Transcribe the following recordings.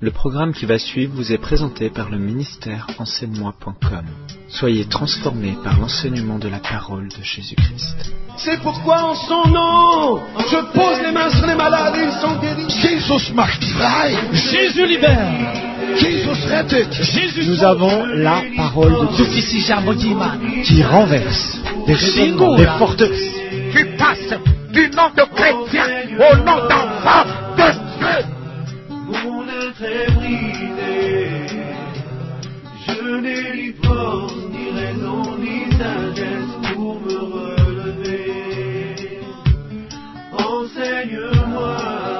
Le programme qui va suivre vous est présenté par le ministère enseigne-moi.com. Soyez transformés par l'enseignement de la parole de Jésus-Christ. C'est pourquoi en son nom, je pose les mains sur les malades et ils sont guéris. Jesus macht frei. Jésus libère. Jesus rettet. Jésus Nous avons la parole de Dieu qui renverse des raisonnements, des forteresses. Tu passes du nom de chrétien au nom d'enfant de Dieu. Mon être est brisé, je n'ai ni force, ni raison, ni sagesse pour me relever. Enseigne-moi,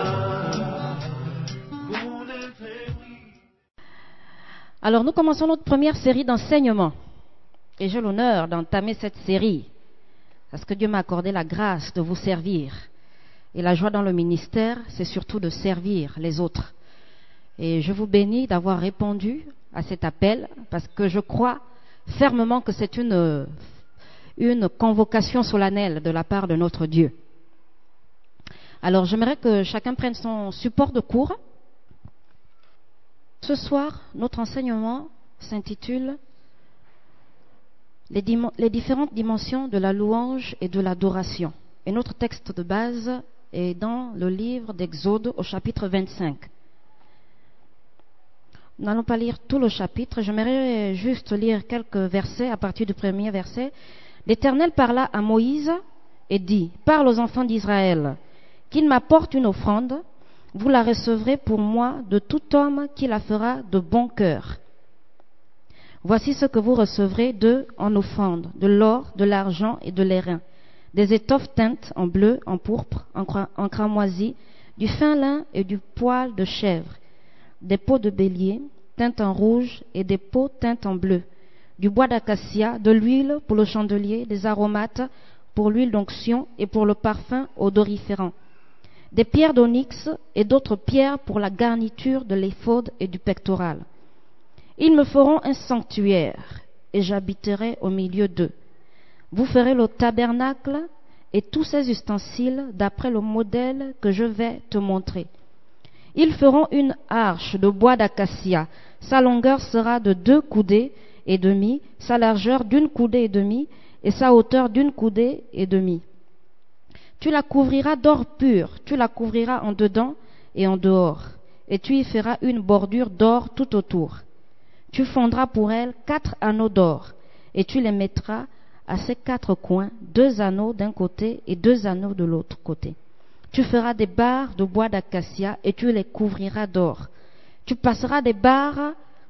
mon être est brisé. Alors nous commençons notre première série d'enseignements. Et j'ai l'honneur d'entamer cette série parce que Dieu m'a accordé la grâce de vous servir. Et la joie dans le ministère, c'est surtout de servir les autres. Et je vous bénis d'avoir répondu à cet appel parce que je crois fermement que c'est une convocation solennelle de la part de notre Dieu. Alors j'aimerais que chacun prenne son support de cours. Ce soir, notre enseignement s'intitule les différentes dimensions de la louange et de l'adoration. Et notre texte de base est dans le livre d'Exode au chapitre 25. Nous n'allons pas lire tout le chapitre, j'aimerais juste lire quelques versets à partir du premier verset. L'Éternel parla à Moïse et dit, « Parle aux enfants d'Israël, qu'ils m'apportent une offrande, vous la recevrez pour moi de tout homme qui la fera de bon cœur. Voici ce que vous recevrez d'eux en offrande, de l'or, de l'argent et de l'airain, des étoffes teintes en bleu, en pourpre, en cramoisi, du fin lin et du poil de chèvre, des peaux de bélier teintes en rouge et des peaux teintes en bleu, du bois d'acacia, de l'huile pour le chandelier, des aromates pour l'huile d'onction et pour le parfum odoriférant, des pierres d'onyx et d'autres pierres pour la garniture de l'éphod et du pectoral. Ils me feront un sanctuaire et j'habiterai au milieu d'eux. Vous ferez le tabernacle et tous ses ustensiles d'après le modèle que je vais te montrer. Ils feront une arche de bois d'acacia. Sa longueur sera de 2 coudées et demie, sa largeur d'1 coudée et demie, et sa hauteur d'1 coudée et demie. Tu la couvriras d'or pur, tu la couvriras en dedans et en dehors, et tu y feras une bordure d'or tout autour. Tu fondras pour elle 4 anneaux d'or, et tu les mettras à ses 4 coins, 2 anneaux d'un côté et 2 anneaux de l'autre côté. Tu feras des barres de bois d'acacia et tu les couvriras d'or. Tu passeras les barres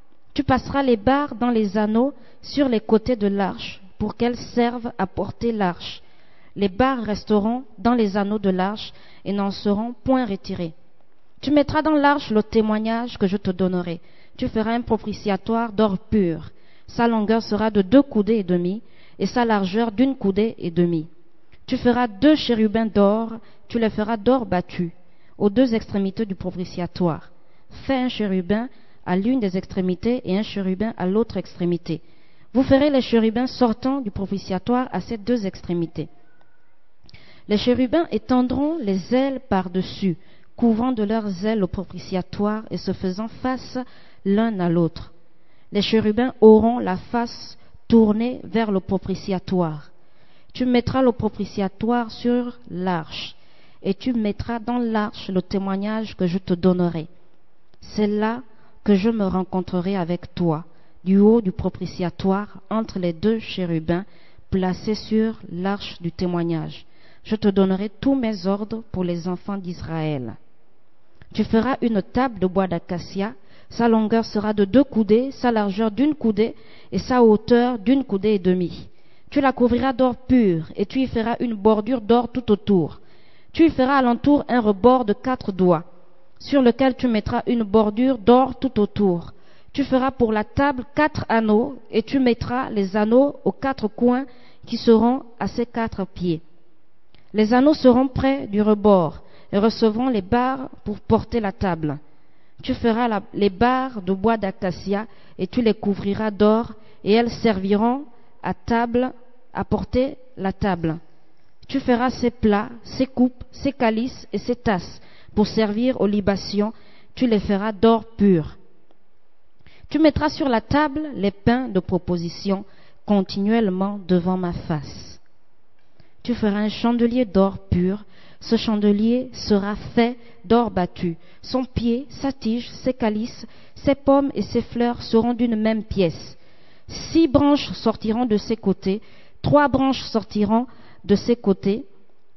dans les anneaux sur les côtés de l'arche pour qu'elles servent à porter l'arche. Les barres resteront dans les anneaux de l'arche et n'en seront point retirées. Tu mettras dans l'arche le témoignage que je te donnerai. Tu feras un propitiatoire d'or pur. Sa longueur sera de 2 coudées et demie et sa largeur d'1 coudée et demie. Tu feras 2 chérubins d'or, tu les feras d'or battu, aux 2 extrémités du propitiatoire. Fais un chérubin à l'une des extrémités et un chérubin à l'autre extrémité. Vous ferez les chérubins sortant du propitiatoire à ces 2 extrémités. Les chérubins étendront les ailes par-dessus, couvrant de leurs ailes le propitiatoire et se faisant face l'un à l'autre. Les chérubins auront la face tournée vers le propitiatoire. Tu mettras le propitiatoire sur l'arche, et tu mettras dans l'arche le témoignage que je te donnerai. C'est là que je me rencontrerai avec toi, du haut du propitiatoire, entre les 2 chérubins placés sur l'arche du témoignage. Je te donnerai tous mes ordres pour les enfants d'Israël. Tu feras une table de bois d'acacia, sa longueur sera de 2 coudées, sa largeur d'1 coudée et sa hauteur d'1 coudée et demie. Tu la couvriras d'or pur, et tu y feras une bordure d'or tout autour. Tu y feras alentour un rebord de 4 doigts, sur lequel tu mettras une bordure d'or tout autour. Tu feras pour la table 4 anneaux, et tu mettras les anneaux aux 4 coins qui seront à ses 4 pieds. Les anneaux seront près du rebord, et recevront les barres pour porter la table. Tu feras les barres de bois d'acacia, et tu les couvriras d'or, et elles serviront à porter la table. Tu feras ses plats, ses coupes, ses calices et ses tasses pour servir aux libations tu les feras d'or pur. Tu mettras sur la table les pains de proposition continuellement devant ma face. Tu feras un chandelier d'or pur. Ce chandelier sera fait d'or battu. Son pied, sa tige, ses calices, ses pommes et ses fleurs seront d'une même pièce. 6 branches sortiront de ses côtés, 3 branches sortiront de ses côtés.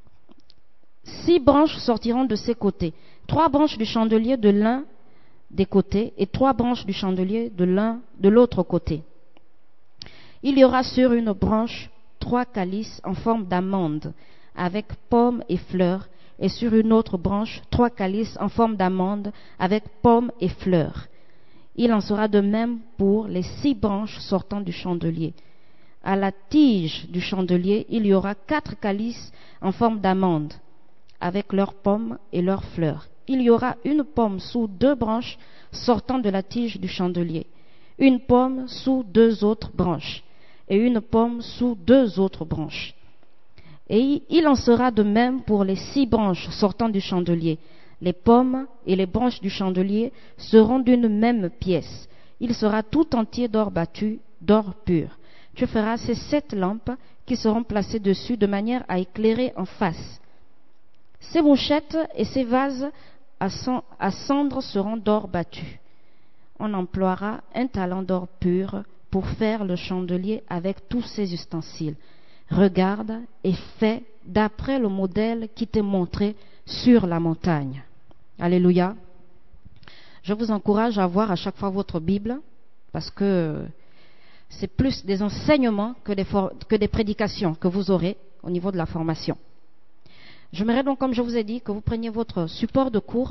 6 branches sortiront de ses côtés, 3 branches du chandelier de l'un des côtés et 3 branches du chandelier de l'autre côté. Il y aura sur une branche 3 calices en forme d'amande, avec pommes et fleurs, et sur une autre branche 3 calices en forme d'amande, avec pommes et fleurs. Il en sera de même pour les 6 branches sortant du chandelier. À la tige du chandelier, il y aura 4 calices en forme d'amande, avec leurs pommes et leurs fleurs. Il y aura une pomme sous 2 branches sortant de la tige du chandelier, une pomme sous 2 autres branches, et une pomme sous 2 autres branches. Et il en sera de même pour les 6 branches sortant du chandelier. Les pommes et les branches du chandelier seront d'une même pièce. Il sera tout entier d'or battu, d'or pur. Tu feras ces 7 lampes qui seront placées dessus de manière à éclairer en face. Ces bouchettes et ces vases à cendre seront d'or battu. On emploiera un talent d'or pur pour faire le chandelier avec tous ses ustensiles. Regarde et fais d'après le modèle qui t'est montré sur la montagne. Alléluia. Je vous encourage à voir à chaque fois votre Bible, parce que c'est plus des enseignements que des prédications que vous aurez au niveau de la formation. J'aimerais donc, comme je vous ai dit, que vous preniez votre support de cours.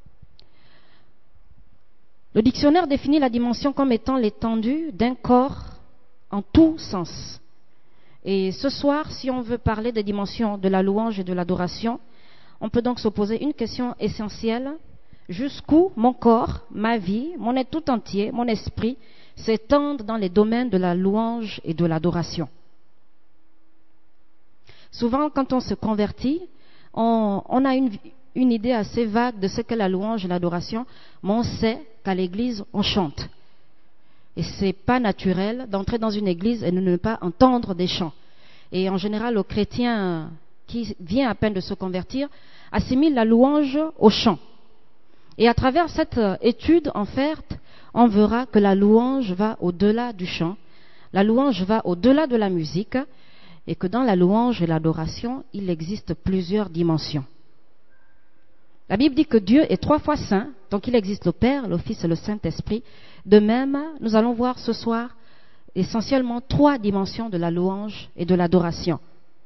Le dictionnaire définit la dimension comme étant l'étendue d'un corps en tous sens. Et ce soir, si on veut parler des dimensions de la louange et de l'adoration, on peut donc se poser une question essentielle. Jusqu'où mon corps, ma vie, mon être tout entier, mon esprit s'étendent dans les domaines de la louange et de l'adoration? Souvent, quand on se convertit, on a une idée assez vague de ce qu'est la louange et l'adoration, mais on sait qu'à l'église, on chante. Et ce n'est pas naturel d'entrer dans une église et de ne pas entendre des chants. Et en général, le chrétien qui vient à peine de se convertir assimile la louange au chant. Et à travers cette étude, en fait, on verra que la louange va au-delà du chant, la louange va au-delà de la musique, et que dans la louange et l'adoration, il existe plusieurs dimensions. La Bible dit que Dieu est 3 fois saint, donc il existe le Père, le Fils et le Saint-Esprit. De même, nous allons voir ce soir essentiellement 3 dimensions de la louange et de l'adoration.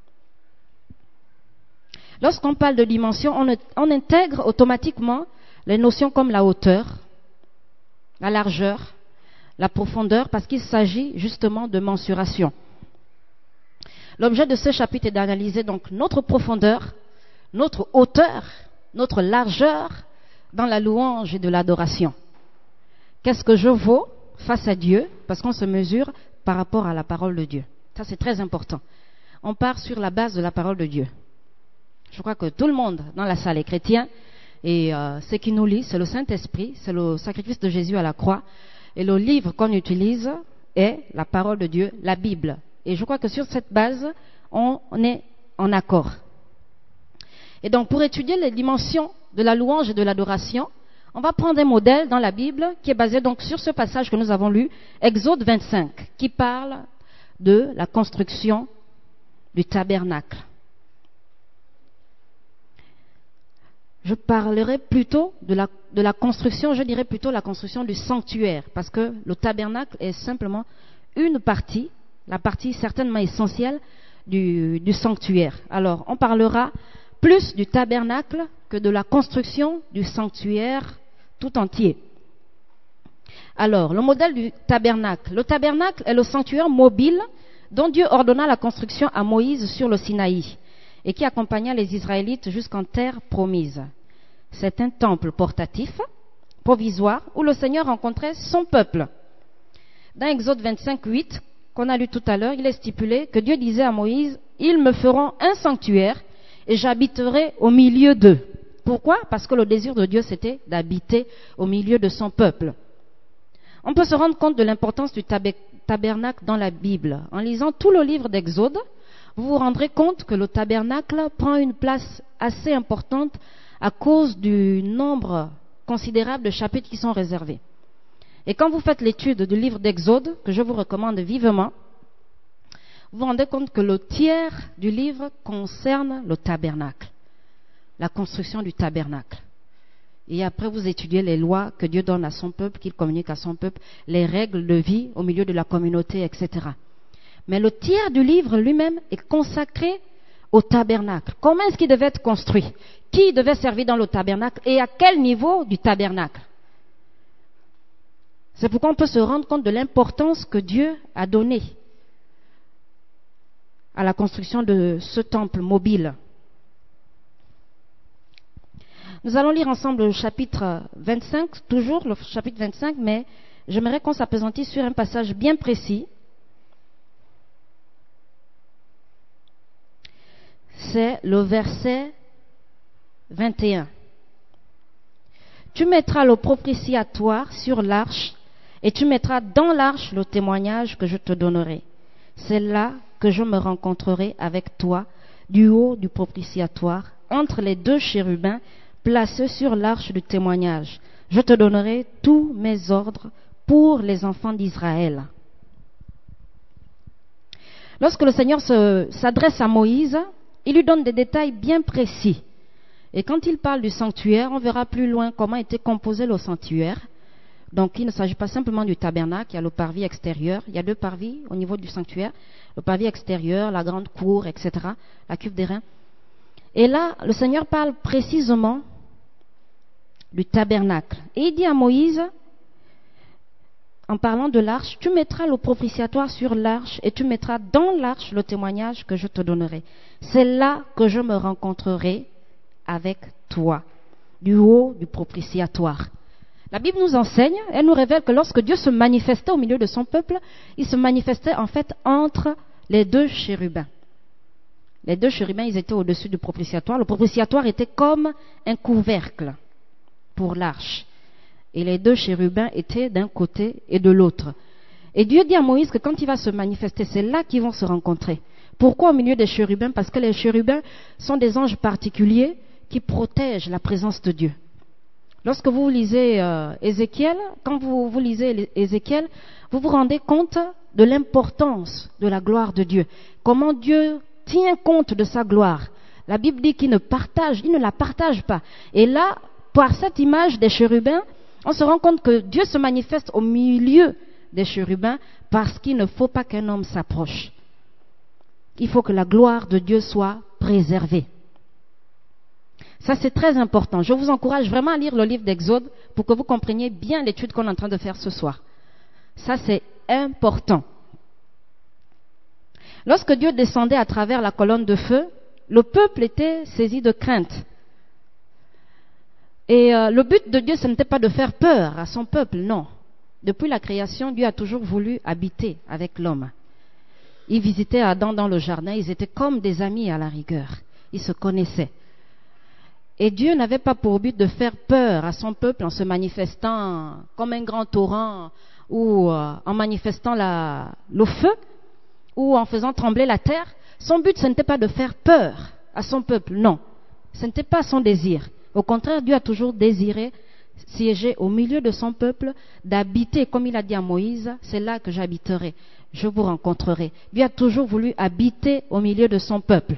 Lorsqu'on parle de dimensions, on intègre automatiquement les notions comme la hauteur, la largeur, la profondeur, parce qu'il s'agit justement de mensuration. L'objet de ce chapitre est d'analyser donc notre profondeur, notre hauteur, notre largeur dans la louange et de l'adoration. Qu'est-ce que je vaux face à Dieu? Parce qu'on se mesure par rapport à la parole de Dieu. Ça, c'est très important. On part sur la base de la parole de Dieu. Je crois que tout le monde dans la salle est chrétien. Et ce qui nous lie, c'est le Saint-Esprit, c'est le sacrifice de Jésus à la croix. Et le livre qu'on utilise est la parole de Dieu, la Bible. Et je crois que sur cette base, on est en accord. Et donc, pour étudier les dimensions de la louange et de l'adoration, on va prendre un modèle dans la Bible qui est basé donc sur ce passage que nous avons lu, Exode 25, qui parle de la construction du tabernacle. Je parlerai plutôt de la construction, je dirais plutôt la construction du sanctuaire, parce que le tabernacle est simplement une partie, la partie certainement essentielle du sanctuaire. Alors, on parlera plus du tabernacle que de la construction du sanctuaire tout entier. Alors, le modèle du tabernacle. Le tabernacle est le sanctuaire mobile dont Dieu ordonna la construction à Moïse sur le Sinaï et qui accompagna les Israélites jusqu'en terre promise. C'est un temple portatif, provisoire, où le Seigneur rencontrait son peuple. Dans Exode 25, 8, qu'on a lu tout à l'heure, il est stipulé que Dieu disait à Moïse, « Ils me feront un sanctuaire et j'habiterai au milieu d'eux. » Pourquoi? Parce que le désir de Dieu, c'était d'habiter au milieu de son peuple. On peut se rendre compte de l'importance du tabernacle dans la Bible. En lisant tout le livre d'Exode, vous vous rendrez compte que le tabernacle prend une place assez importante à cause du nombre considérable de chapitres qui sont réservés. Et quand vous faites l'étude du livre d'Exode, que je vous recommande vivement, vous vous rendez compte que le tiers du livre concerne le tabernacle, la construction du tabernacle. Et après, vous étudiez les lois que Dieu donne à son peuple, qu'il communique à son peuple, les règles de vie au milieu de la communauté, etc. Mais le tiers du livre lui-même est consacré au tabernacle. Comment est-ce qu'il devait être construit? Qui devait servir dans le tabernacle et à quel niveau du tabernacle? C'est pourquoi on peut se rendre compte de l'importance que Dieu a donnée à la construction de ce temple mobile. Nous allons lire ensemble le chapitre 25, toujours le chapitre 25, mais j'aimerais qu'on s'appesantisse sur un passage bien précis. C'est le verset 21. Tu mettras le propitiatoire sur l'arche et tu mettras dans l'arche le témoignage que je te donnerai. C'est là que je me rencontrerai avec toi du haut du propitiatoire, entre les deux chérubins placés sur l'arche du témoignage. Je te donnerai tous mes ordres pour les enfants d'Israël. Lorsque le Seigneur s'adresse à Moïse, il lui donne des détails bien précis. Et quand il parle du sanctuaire, on verra plus loin comment était composé le sanctuaire. Donc il ne s'agit pas simplement du tabernacle, il y a le parvis extérieur, il y a 2 parvis au niveau du sanctuaire, le parvis extérieur, la grande cour, etc., la cuve d'airain. Et là, le Seigneur parle précisément du tabernacle. Et il dit à Moïse, en parlant de l'arche, tu mettras le propitiatoire sur l'arche et tu mettras dans l'arche le témoignage que je te donnerai. C'est là que je me rencontrerai avec toi, du haut du propitiatoire. La Bible nous enseigne, elle nous révèle que lorsque Dieu se manifestait au milieu de son peuple, il se manifestait en fait entre les 2 chérubins. Les 2 chérubins, ils étaient au-dessus du propitiatoire. Le propitiatoire était comme un couvercle pour l'arche. Et les 2 chérubins étaient d'un côté et de l'autre. Et Dieu dit à Moïse que quand il va se manifester, c'est là qu'ils vont se rencontrer. Pourquoi au milieu des chérubins? Parce que les chérubins sont des anges particuliers qui protègent la présence de Dieu. Lorsque vous lisez Ézéchiel, quand vous lisez Ézéchiel, vous vous rendez compte de l'importance de la gloire de Dieu. Comment Dieu tient compte de sa gloire. La Bible dit qu'il ne la partage pas. Et là, par cette image des chérubins, on se rend compte que Dieu se manifeste au milieu des chérubins parce qu'il ne faut pas qu'un homme s'approche. Il faut que la gloire de Dieu soit préservée. Ça, c'est très important. Je vous encourage vraiment à lire le livre d'Exode pour que vous compreniez bien l'étude qu'on est en train de faire ce soir. Ça, c'est important. Lorsque Dieu descendait à travers la colonne de feu, le peuple était saisi de crainte. Et le but de Dieu, ce n'était pas de faire peur à son peuple, non. Depuis la création, Dieu a toujours voulu habiter avec l'homme. Il visitait Adam dans le jardin, ils étaient comme des amis à la rigueur. Ils se connaissaient. Et Dieu n'avait pas pour but de faire peur à son peuple en se manifestant comme un grand torrent ou en manifestant le feu ou en faisant trembler la terre. Son but, ce n'était pas de faire peur à son peuple, non. Ce n'était pas son désir. Au contraire, Dieu a toujours désiré siéger au milieu de son peuple, d'habiter, comme il a dit à Moïse, c'est là que j'habiterai, je vous rencontrerai. Dieu a toujours voulu habiter au milieu de son peuple.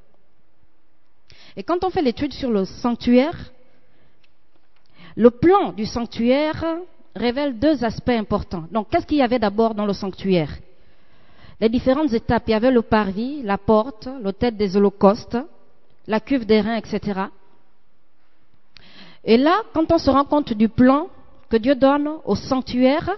Et quand on fait l'étude sur le sanctuaire, le plan du sanctuaire révèle 2 aspects importants. Donc, qu'est-ce qu'il y avait d'abord dans le sanctuaire? Les différentes étapes. Il y avait le parvis, la porte, l'autel des holocaustes, la cuve d'airain, etc. Et là, quand on se rend compte du plan que Dieu donne au sanctuaire,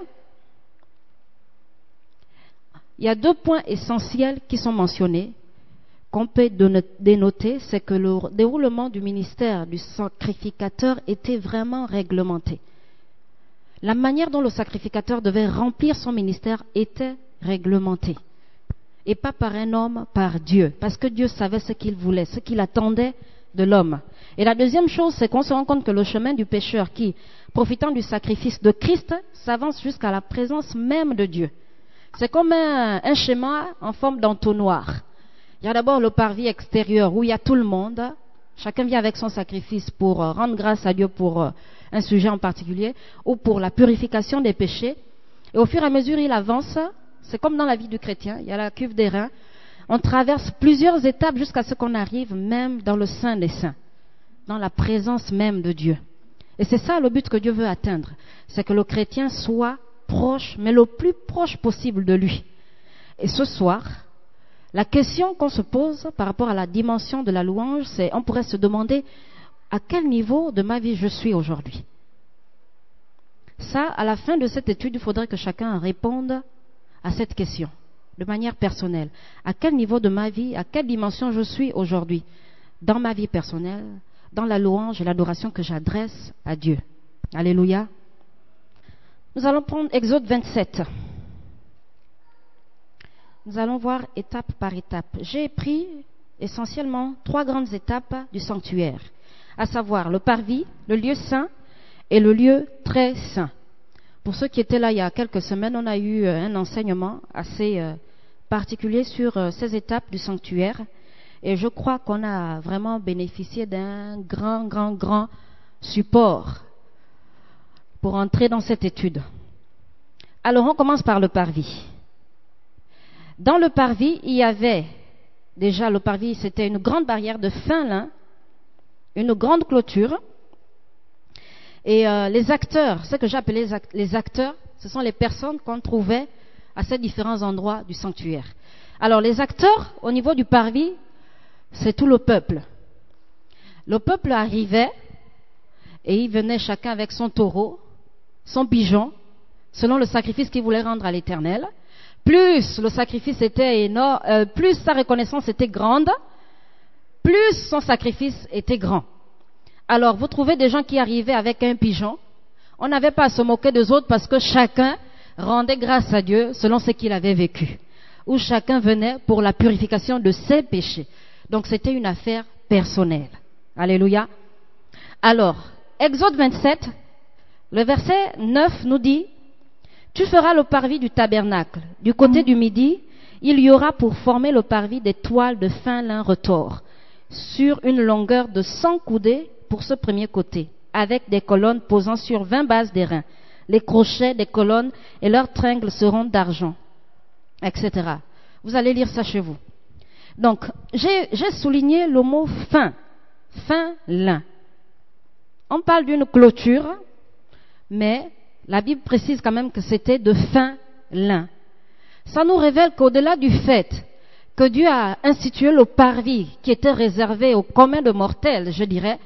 il y a 2 points essentiels qui sont mentionnés, qu'on peut dénoter, c'est que le déroulement du ministère du sacrificateur était vraiment réglementé. La manière dont le sacrificateur devait remplir son ministère était réglementée. Et pas par un homme, par Dieu. Parce que Dieu savait ce qu'il voulait, ce qu'il attendait de l'homme. Et la deuxième chose, c'est qu'on se rend compte que le chemin du pécheur qui, profitant du sacrifice de Christ, s'avance jusqu'à la présence même de Dieu. C'est comme un schéma en forme d'entonnoir. Il y a d'abord le parvis extérieur où il y a tout le monde. Chacun vient avec son sacrifice pour rendre grâce à Dieu pour un sujet en particulier ou pour la purification des péchés. Et au fur et à mesure il avance, c'est comme dans la vie du chrétien, il y a la cuve des reins. On traverse plusieurs étapes jusqu'à ce qu'on arrive même dans le Saint des Saints, dans la présence même de Dieu. Et c'est ça le but que Dieu veut atteindre, c'est que le chrétien soit proche, mais le plus proche possible de lui. Et ce soir, la question qu'on se pose par rapport à la dimension de la louange, c'est on pourrait se demander à quel niveau de ma vie je suis aujourd'hui. Ça, à la fin de cette étude, il faudrait que chacun réponde à cette question, de manière personnelle. À quel niveau de ma vie, à quelle dimension je suis aujourd'hui, dans ma vie personnelle, dans la louange et l'adoration que j'adresse à Dieu. Alléluia. Nous allons prendre Exode 27. Nous allons voir étape par étape. J'ai pris essentiellement 3 grandes étapes du sanctuaire, à savoir le parvis, le lieu saint et le lieu très saint. Pour ceux qui étaient là il y a quelques semaines, on a eu un enseignement assez particulier sur ces étapes du sanctuaire. Et je crois qu'on a vraiment bénéficié d'un grand support pour entrer dans cette étude. Alors on commence par le parvis. Dans le parvis, il y avait déjà le parvis, c'était une grande barrière de fin lin, une grande clôture. Et les acteurs, ce que j'appelais les acteurs, ce sont les personnes qu'on trouvait à ces différents endroits du sanctuaire. Alors les acteurs, au niveau du parvis, c'est tout le peuple. Le peuple arrivait et il venait chacun avec son taureau, son pigeon, selon le sacrifice qu'il voulait rendre à l'Éternel. Plus le sacrifice était énorme, plus sa reconnaissance était grande, plus son sacrifice était grand. Alors, vous trouvez des gens qui arrivaient avec un pigeon. On n'avait pas à se moquer des autres parce que chacun rendait grâce à Dieu selon ce qu'il avait vécu. Ou chacun venait pour la purification de ses péchés. Donc, c'était une affaire personnelle. Alléluia. Alors, Exode 27, le verset 9 nous dit: tu feras le parvis du tabernacle. Du côté du midi, il y aura pour former le parvis des toiles de fin lin retors, sur une longueur de 100 coudées pour ce premier côté, avec des colonnes posant sur 20 bases d'airain. Les crochets des colonnes et leurs tringles seront d'argent, etc. Vous allez lire ça chez vous. Donc, j'ai souligné le mot fin lin. On parle d'une clôture, mais la Bible précise quand même que c'était de fin lin. Ça nous révèle qu'au-delà du fait que Dieu a institué le parvis qui était réservé au commun de mortels, je dirais,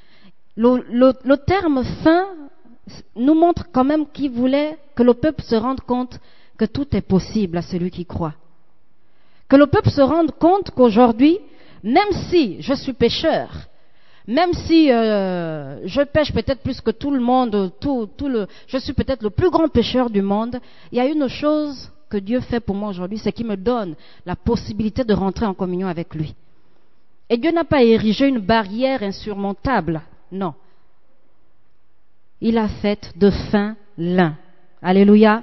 le terme fin nous montre quand même qu'il voulait que le peuple se rende compte que tout est possible à celui qui croit. Que le peuple se rende compte qu'aujourd'hui, même si je suis pécheur, même si je pêche peut-être plus que tout le monde, je suis peut-être le plus grand pécheur du monde, il y a une chose que Dieu fait pour moi aujourd'hui, c'est qu'il me donne la possibilité de rentrer en communion avec lui. Et Dieu n'a pas érigé une barrière insurmontable, non. Il a fait de fin lin. Alléluia.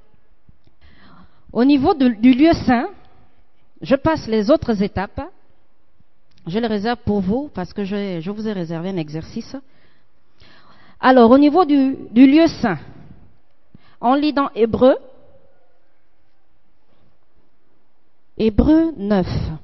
Au niveau du lieu saint, je passe les autres étapes. Je les réserve pour vous parce que je vous ai réservé un exercice. Alors, au niveau du lieu saint, on lit dans Hébreux 9.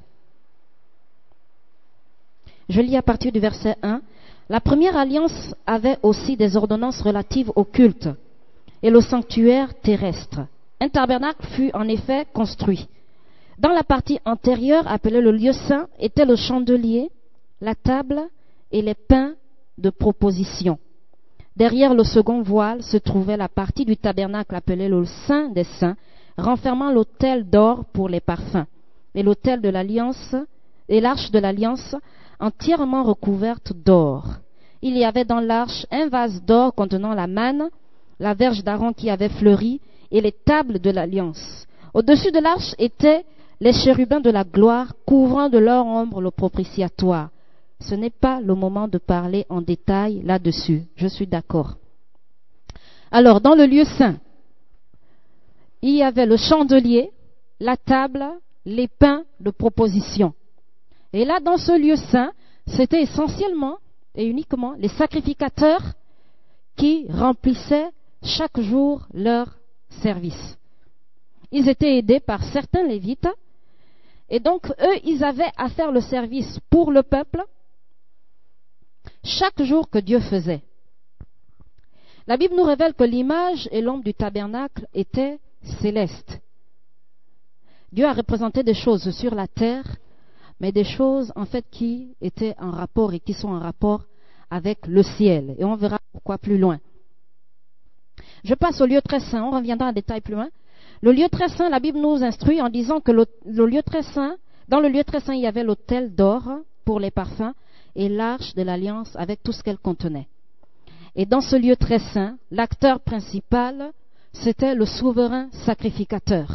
Je lis à partir du verset 1. La première alliance avait aussi des ordonnances relatives au culte et le sanctuaire terrestre. Un tabernacle fut en effet construit. Dans la partie antérieure, appelée le lieu saint, était le chandelier, la table et les pains de proposition. Derrière le second voile se trouvait la partie du tabernacle appelée le Saint des Saints, renfermant l'autel d'or pour les parfums, et l'autel de l'alliance, et l'arche de l'alliance entièrement recouverte d'or. Il y avait dans l'arche un vase d'or contenant la manne, la verge d'Aaron qui avait fleuri, et les tables de l'alliance. Au-dessus de l'arche étaient les chérubins de la gloire, couvrant de leur ombre le propitiatoire. ce n'est pas le moment de parler en détail là-dessus. Je suis d'accord. Alors, dans le lieu saint, il y avait le chandelier, la table, les pains de proposition. Et là, dans ce lieu saint, c'était essentiellement et uniquement les sacrificateurs qui remplissaient chaque jour leur service. Ils étaient aidés par certains lévites, et donc eux, ils avaient à faire le service pour le peuple chaque jour que Dieu faisait. La Bible nous révèle que l'image et l'ombre du tabernacle étaient célestes. Dieu a représenté des choses sur la terre, mais des choses en fait qui étaient en rapport et qui sont en rapport avec le ciel. Et on verra pourquoi plus loin. Je passe au lieu très saint, on reviendra en détail plus loin. Le lieu très saint, la Bible nous instruit en disant que le lieu très saint, dans le lieu très saint, il y avait l'autel d'or pour les parfums et l'arche de l'alliance avec tout ce qu'elle contenait. Et dans ce lieu très saint, l'acteur principal, c'était le souverain sacrificateur.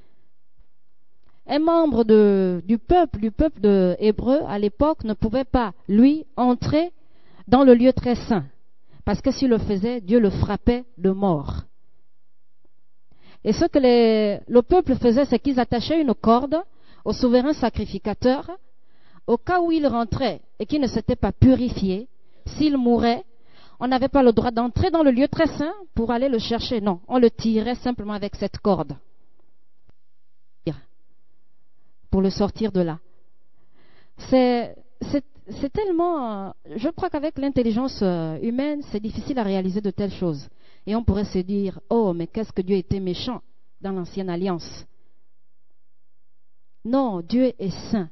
Un membre du peuple hébreu à l'époque ne pouvait pas, lui, entrer dans le lieu très saint. Parce que s'il le faisait, Dieu le frappait de mort. Et ce que le peuple faisait, c'est qu'ils attachaient une corde au souverain sacrificateur. Au cas où il rentrait et qu'il ne s'était pas purifié, s'il mourait, on n'avait pas le droit d'entrer dans le lieu très saint pour aller le chercher. Non, on le tirait simplement avec cette corde pour le sortir de là. C'est tellement... Je crois qu'avec l'intelligence humaine, c'est difficile à réaliser de telles choses. Et on pourrait se dire, oh, mais qu'est-ce que Dieu était méchant dans l'ancienne alliance. Non, Dieu est saint.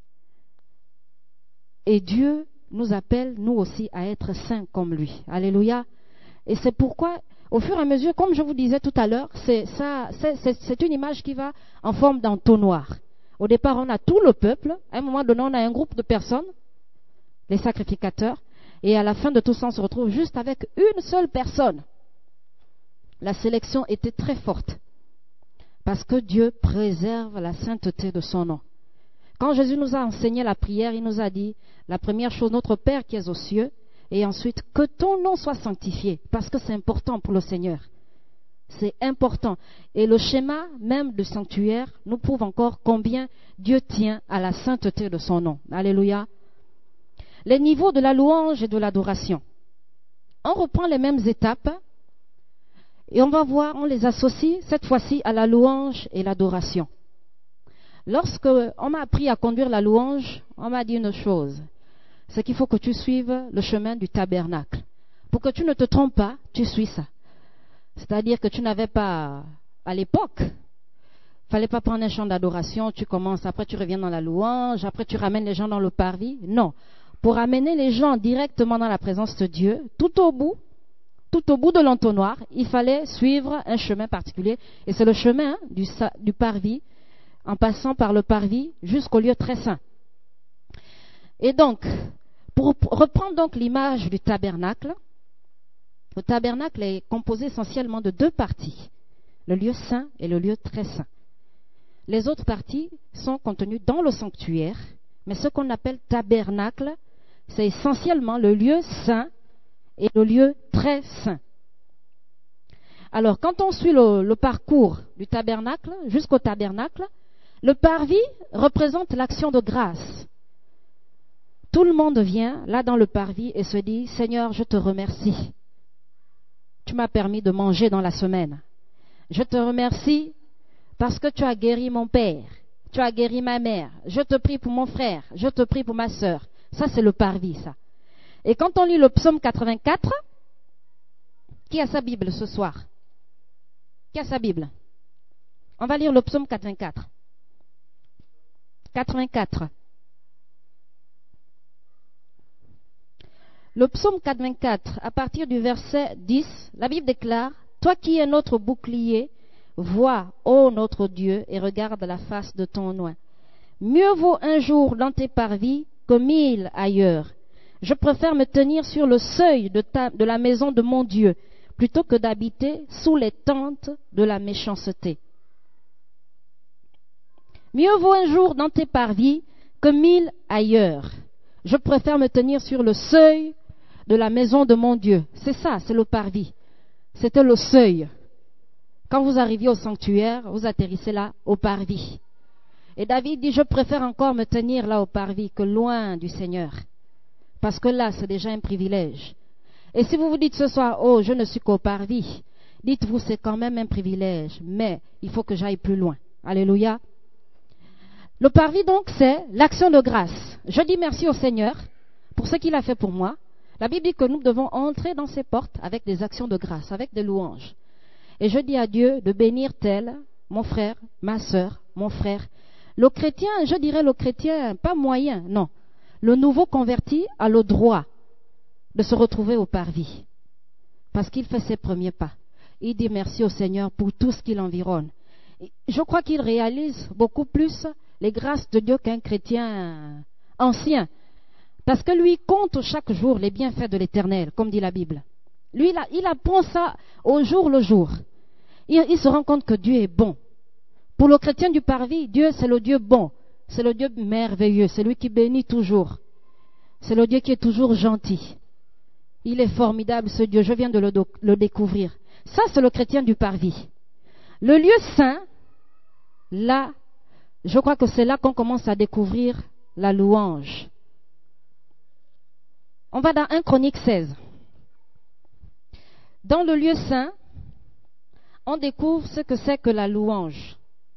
Et Dieu nous appelle, nous aussi, à être saints comme lui. Alléluia. Et c'est pourquoi, au fur et à mesure, comme je vous disais tout à l'heure, c'est une image qui va en forme d'entonnoir. Au départ, on a tout le peuple. À un moment donné, on a un groupe de personnes, les sacrificateurs. Et à la fin de tout ça, on se retrouve juste avec une seule personne. La sélection était très forte. Parce que Dieu préserve la sainteté de son nom. Quand Jésus nous a enseigné la prière, il nous a dit, la première chose, notre Père qui es aux cieux, et ensuite, que ton nom soit sanctifié, parce que c'est important pour le Seigneur. C'est important. Et le schéma même du sanctuaire nous prouve encore combien Dieu tient à la sainteté de son nom. Alléluia. Les niveaux de la louange et de l'adoration. On reprend les mêmes étapes, et on va voir, on les associe cette fois-ci à la louange et l'adoration. Lorsque on m'a appris à conduire la louange, on m'a dit une chose, c'est qu'il faut que tu suives le chemin du tabernacle. Pour que tu ne te trompes pas, tu suis ça. C'est-à-dire que tu n'avais pas, à l'époque, il ne fallait pas prendre un chant d'adoration, tu commences, après tu reviens dans la louange, après tu ramènes les gens dans le parvis. Non. Pour amener les gens directement dans la présence de Dieu, tout au bout de l'entonnoir, il fallait suivre un chemin particulier. Et c'est le chemin du parvis, en passant par le parvis jusqu'au lieu très saint. Et donc, pour reprendre donc l'image du tabernacle, le tabernacle est composé essentiellement de deux parties, le lieu saint et le lieu très saint. Les autres parties sont contenues dans le sanctuaire, mais ce qu'on appelle tabernacle, c'est essentiellement le lieu saint et le lieu très saint. Alors, quand on suit le parcours du tabernacle jusqu'au tabernacle, le parvis représente l'action de grâce. Tout le monde vient là dans le parvis et se dit, Seigneur, je te remercie. Tu m'as permis de manger dans la semaine. Je te remercie parce que tu as guéri mon père. Tu as guéri ma mère. Je te prie pour mon frère. Je te prie pour ma sœur. Ça, c'est le parvis, ça. Et quand on lit le psaume 84, qui a sa Bible ce soir? Qui a sa Bible? On va lire le psaume 84. 84. Le psaume 84, à partir du verset 10, la Bible déclare, « Toi qui es notre bouclier, vois, ô notre Dieu, et regarde la face de ton oint. Mieux vaut un jour dans tes parvis que 1000 ailleurs. Je préfère me tenir sur le seuil de la maison de mon Dieu, plutôt que d'habiter sous les tentes de la méchanceté. Mieux vaut un jour dans tes parvis que 1000 ailleurs. je préfère me tenir sur le seuil de la maison de mon Dieu. C'est ça, c'est le parvis. C'était le seuil. Quand vous arriviez au sanctuaire, vous atterrissez là, au parvis. Et David dit, je préfère encore me tenir là au parvis que loin du Seigneur. Parce que là, c'est déjà un privilège. Et si vous vous dites ce soir, oh, je ne suis qu'au parvis, dites-vous, c'est quand même un privilège, mais il faut que j'aille plus loin. Alléluia. Le parvis, donc, c'est l'action de grâce. Je dis merci au Seigneur pour ce qu'il a fait pour moi. La Bible dit que nous devons entrer dans ses portes avec des actions de grâce, avec des louanges. Et je dis à Dieu de bénir tel, mon frère, ma sœur, mon frère. Le chrétien, je dirais le chrétien, pas moyen, non. Le nouveau converti a le droit de se retrouver au parvis. Parce qu'il fait ses premiers pas. Il dit merci au Seigneur pour tout ce qui l'environne. Je crois qu'il réalise beaucoup plus les grâces de Dieu qu'un chrétien ancien. Parce que lui compte chaque jour les bienfaits de l'Éternel, comme dit la Bible. Lui, il apprend ça au jour le jour. Il se rend compte que Dieu est bon. Pour le chrétien du parvis, Dieu, c'est le Dieu bon. C'est le Dieu merveilleux. C'est lui qui bénit toujours. C'est le Dieu qui est toujours gentil. Il est formidable, ce Dieu. Je viens de le découvrir. Ça, c'est le chrétien du parvis. Le lieu saint, là, je crois que c'est là qu'on commence à découvrir la louange. On va dans 1 Chronique 16. Dans le lieu saint, on découvre ce que c'est que la louange.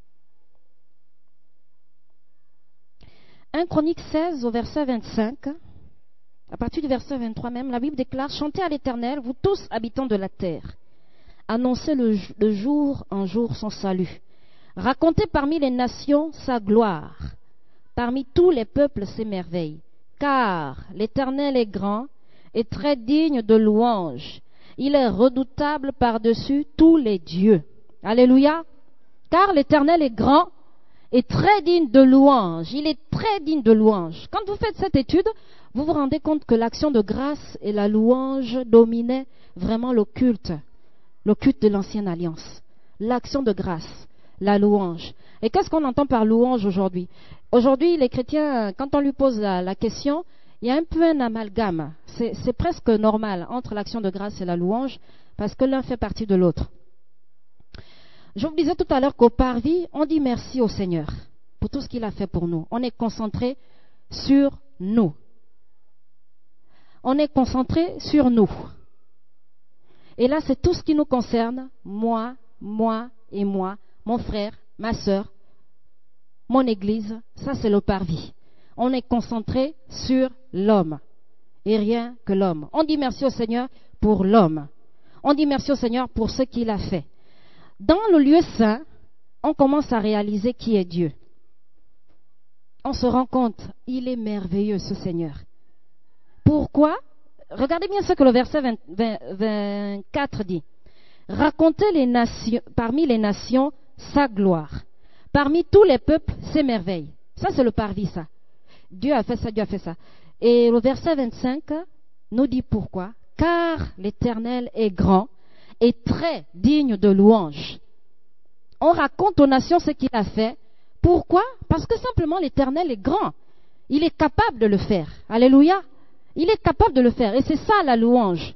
1 Chronique 16 au verset 25, à partir du verset 23 même, la Bible déclare « Chantez à l'Éternel, vous tous habitants de la terre. Annoncez de jour en jour son salut. Racontez parmi les nations sa gloire. Parmi tous les peuples ses merveilles. Car l'Éternel est grand et très digne de louange. Il est redoutable par-dessus tous les dieux. » Alléluia. Car l'Éternel est grand et très digne de louange. Il est très digne de louange. Quand vous faites cette étude, vous vous rendez compte que l'action de grâce et la louange dominaient vraiment le culte de l'ancienne alliance. L'action de grâce, la louange. Et qu'est-ce qu'on entend par louange aujourd'hui? Aujourd'hui, les chrétiens, quand on lui pose la question, il y a un peu un amalgame. C'est presque normal entre l'action de grâce et la louange, parce que l'un fait partie de l'autre. Je vous disais tout à l'heure qu'au parvis, on dit merci au Seigneur pour tout ce qu'il a fait pour nous. On est concentré sur nous. On est concentré sur nous. Et là, c'est tout ce qui nous concerne, moi et moi, mon frère, ma sœur, mon église. Ça, c'est le parvis. On est concentré sur l'homme et rien que l'homme. On dit merci au Seigneur pour l'homme. On dit merci au Seigneur pour ce qu'il a fait. Dans le lieu saint, on commence à réaliser qui est Dieu. On se rend compte, il est merveilleux ce Seigneur. Pourquoi? Regardez bien ce que le verset 24 dit. Racontez parmi les nations sa gloire. Parmi tous les peuples, ses merveilles. Ça, c'est le parvis, ça. Dieu a fait ça, Dieu a fait ça. Et le verset 25 nous dit pourquoi. Car l'Éternel est grand et très digne de louange. On raconte aux nations ce qu'il a fait. Pourquoi? Parce que simplement l'Éternel est grand. Il est capable de le faire. Alléluia. Il est capable de le faire. Et c'est ça la louange.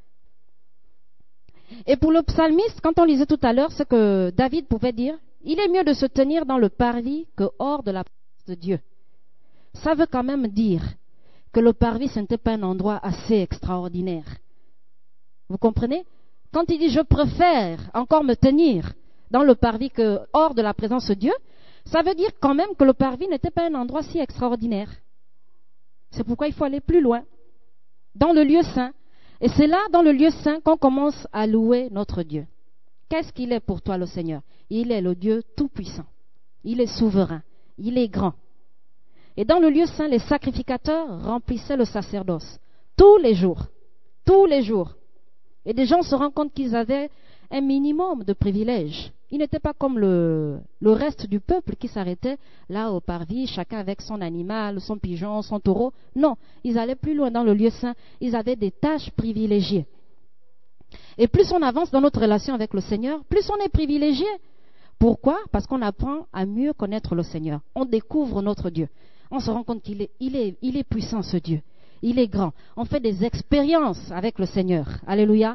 Et pour le psalmiste, quand on lisait tout à l'heure ce que David pouvait dire, il est mieux de se tenir dans le parvis que hors de la présence de Dieu. Ça veut quand même dire que le parvis, ce n'était pas un endroit assez extraordinaire. Vous comprenez? Quand il dit « je préfère encore me tenir dans le parvis que hors de la présence de Dieu », ça veut dire quand même que le parvis n'était pas un endroit si extraordinaire. C'est pourquoi il faut aller plus loin, dans le lieu saint. Et c'est là, dans le lieu saint, qu'on commence à louer notre Dieu. Qu'est-ce qu'il est pour toi, le Seigneur? Il est le Dieu tout-puissant. Il est souverain. Il est grand. Et dans le lieu saint, les sacrificateurs remplissaient le sacerdoce. Tous les jours. Tous les jours. Et des gens se rendent compte qu'ils avaient un minimum de privilèges. Ils n'étaient pas comme le reste du peuple qui s'arrêtait là au parvis, chacun avec son animal, son pigeon, son taureau. Non, ils allaient plus loin dans le lieu saint. Ils avaient des tâches privilégiées. Et plus on avance dans notre relation avec le Seigneur, plus on est privilégié. Pourquoi? Parce qu'on apprend à mieux connaître le Seigneur. On découvre notre Dieu. on se rend compte qu'il est puissant, ce Dieu. Il est grand. On fait des expériences avec le Seigneur. Alléluia.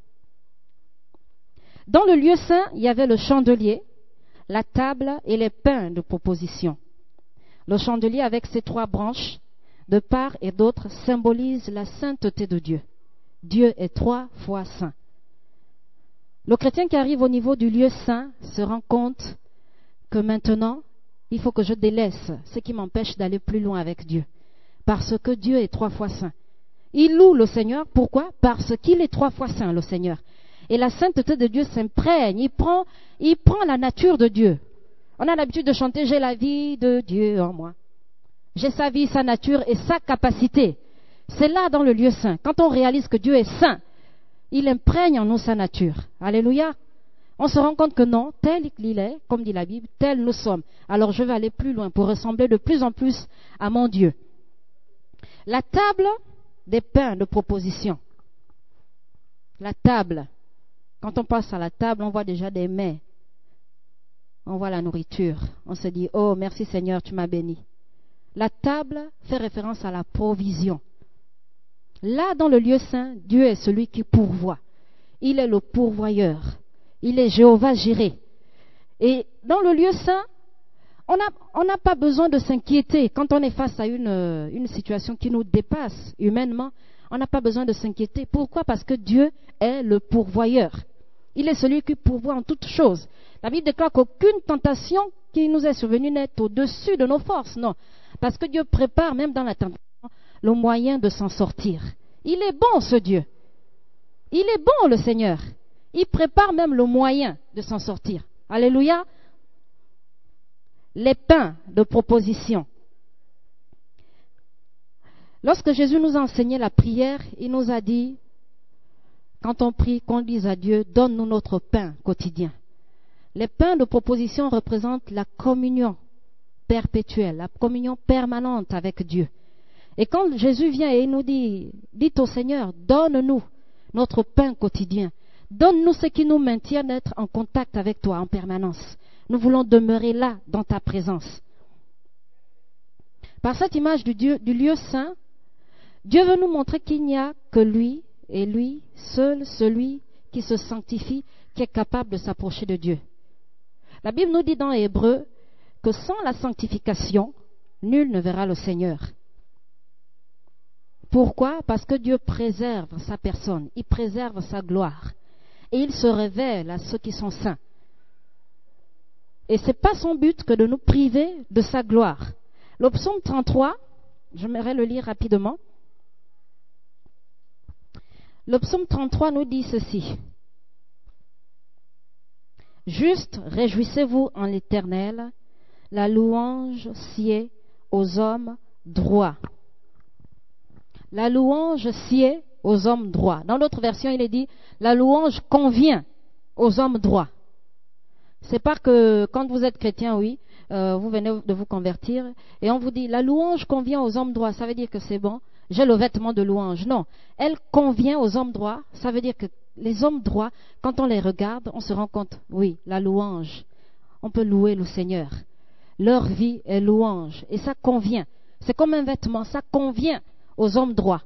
Dans le lieu saint, il y avait le chandelier, la table et les pains de proposition. Le chandelier avec ses 3 branches, de part et d'autre, symbolise la sainteté de Dieu. Dieu est 3 fois saint. Le chrétien qui arrive au niveau du lieu saint se rend compte que maintenant, il faut que je délaisse ce qui m'empêche d'aller plus loin avec Dieu. Parce que Dieu est 3 fois saint. Il loue le Seigneur. Pourquoi? Parce qu'il est 3 fois saint, le Seigneur. Et la sainteté de Dieu s'imprègne. Il prend la nature de Dieu. On a l'habitude de chanter « J'ai la vie de Dieu en moi ». J'ai sa vie, sa nature et sa capacité. C'est là dans le lieu saint. Quand on réalise que Dieu est saint, il imprègne en nous sa nature. Alléluia. On se rend compte que non, tel qu'il est, comme dit la Bible, tel nous sommes. Alors je vais aller plus loin pour ressembler de plus en plus à mon Dieu. La table des pains de proposition. La table. Quand on passe à la table, on voit déjà des mets. On voit la nourriture. On se dit, oh merci Seigneur, tu m'as béni. La table fait référence à la provision. Là, dans le lieu saint, Dieu est celui qui pourvoit. Il est le pourvoyeur. Il est Jéhovah Jireh. Et dans le lieu saint, on n'a pas besoin de s'inquiéter. Quand on est face à une situation qui nous dépasse humainement, on n'a pas besoin de s'inquiéter. Pourquoi? Parce que Dieu est le pourvoyeur. Il est celui qui pourvoit en toutes choses. La Bible déclare qu'aucune tentation qui nous est survenue n'est au-dessus de nos forces. Non. Parce que Dieu prépare, même dans la tentation, le moyen de s'en sortir. Il est bon, ce Dieu. Il est bon, le Seigneur. Il prépare même le moyen de s'en sortir. Alléluia. Les pains de proposition. Lorsque Jésus nous a enseigné la prière, il nous a dit, quand on prie, qu'on dise à Dieu, donne-nous notre pain quotidien. Les pains de proposition représentent la communion perpétuelle, la communion permanente avec Dieu. Et quand Jésus vient et il nous dit, dites au Seigneur, donne-nous notre pain quotidien. Donne-nous ce qui nous maintient d'être en contact avec toi en permanence. Nous voulons demeurer là, dans ta présence. Par cette image du lieu saint, Dieu veut nous montrer qu'il n'y a que lui, et lui, seul celui qui se sanctifie, qui est capable de s'approcher de Dieu. La Bible nous dit dans Hébreux que sans la sanctification, nul ne verra le Seigneur. Pourquoi? Parce que Dieu préserve sa personne, il préserve sa gloire. Et il se révèle à ceux qui sont saints. Et ce n'est pas son but que de nous priver de sa gloire. Le psaume 33, j'aimerais le lire rapidement. Le psaume 33 nous dit ceci. Juste, réjouissez-vous en l'Éternel, la louange sied aux hommes droits. La louange sied aux hommes droits. Dans l'autre version, il est dit, la louange convient aux hommes droits. C'est pas que quand vous êtes chrétien, oui, vous venez de vous convertir, et on vous dit, la louange convient aux hommes droits, ça veut dire que c'est bon, j'ai le vêtement de louange. Non, elle convient aux hommes droits, ça veut dire que les hommes droits, quand on les regarde, on se rend compte, oui, la louange, on peut louer le Seigneur. Leur vie est louange, et ça convient. C'est comme un vêtement, ça convient aux hommes droits.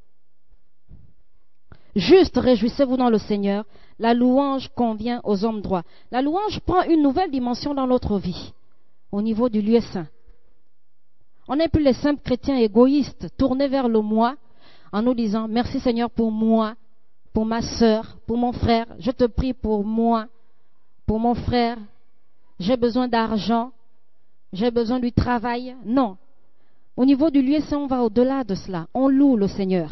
Juste, réjouissez-vous dans le Seigneur, la louange convient aux hommes droits. La louange prend une nouvelle dimension dans notre vie, au niveau du lieu saint. On n'est plus les simples chrétiens égoïstes, tournés vers le moi, en nous disant, merci Seigneur pour moi, pour ma sœur, pour mon frère, je te prie pour moi, pour mon frère, j'ai besoin d'argent, j'ai besoin du travail. Non. Au niveau du lieu saint, on va au-delà de cela. On loue le Seigneur.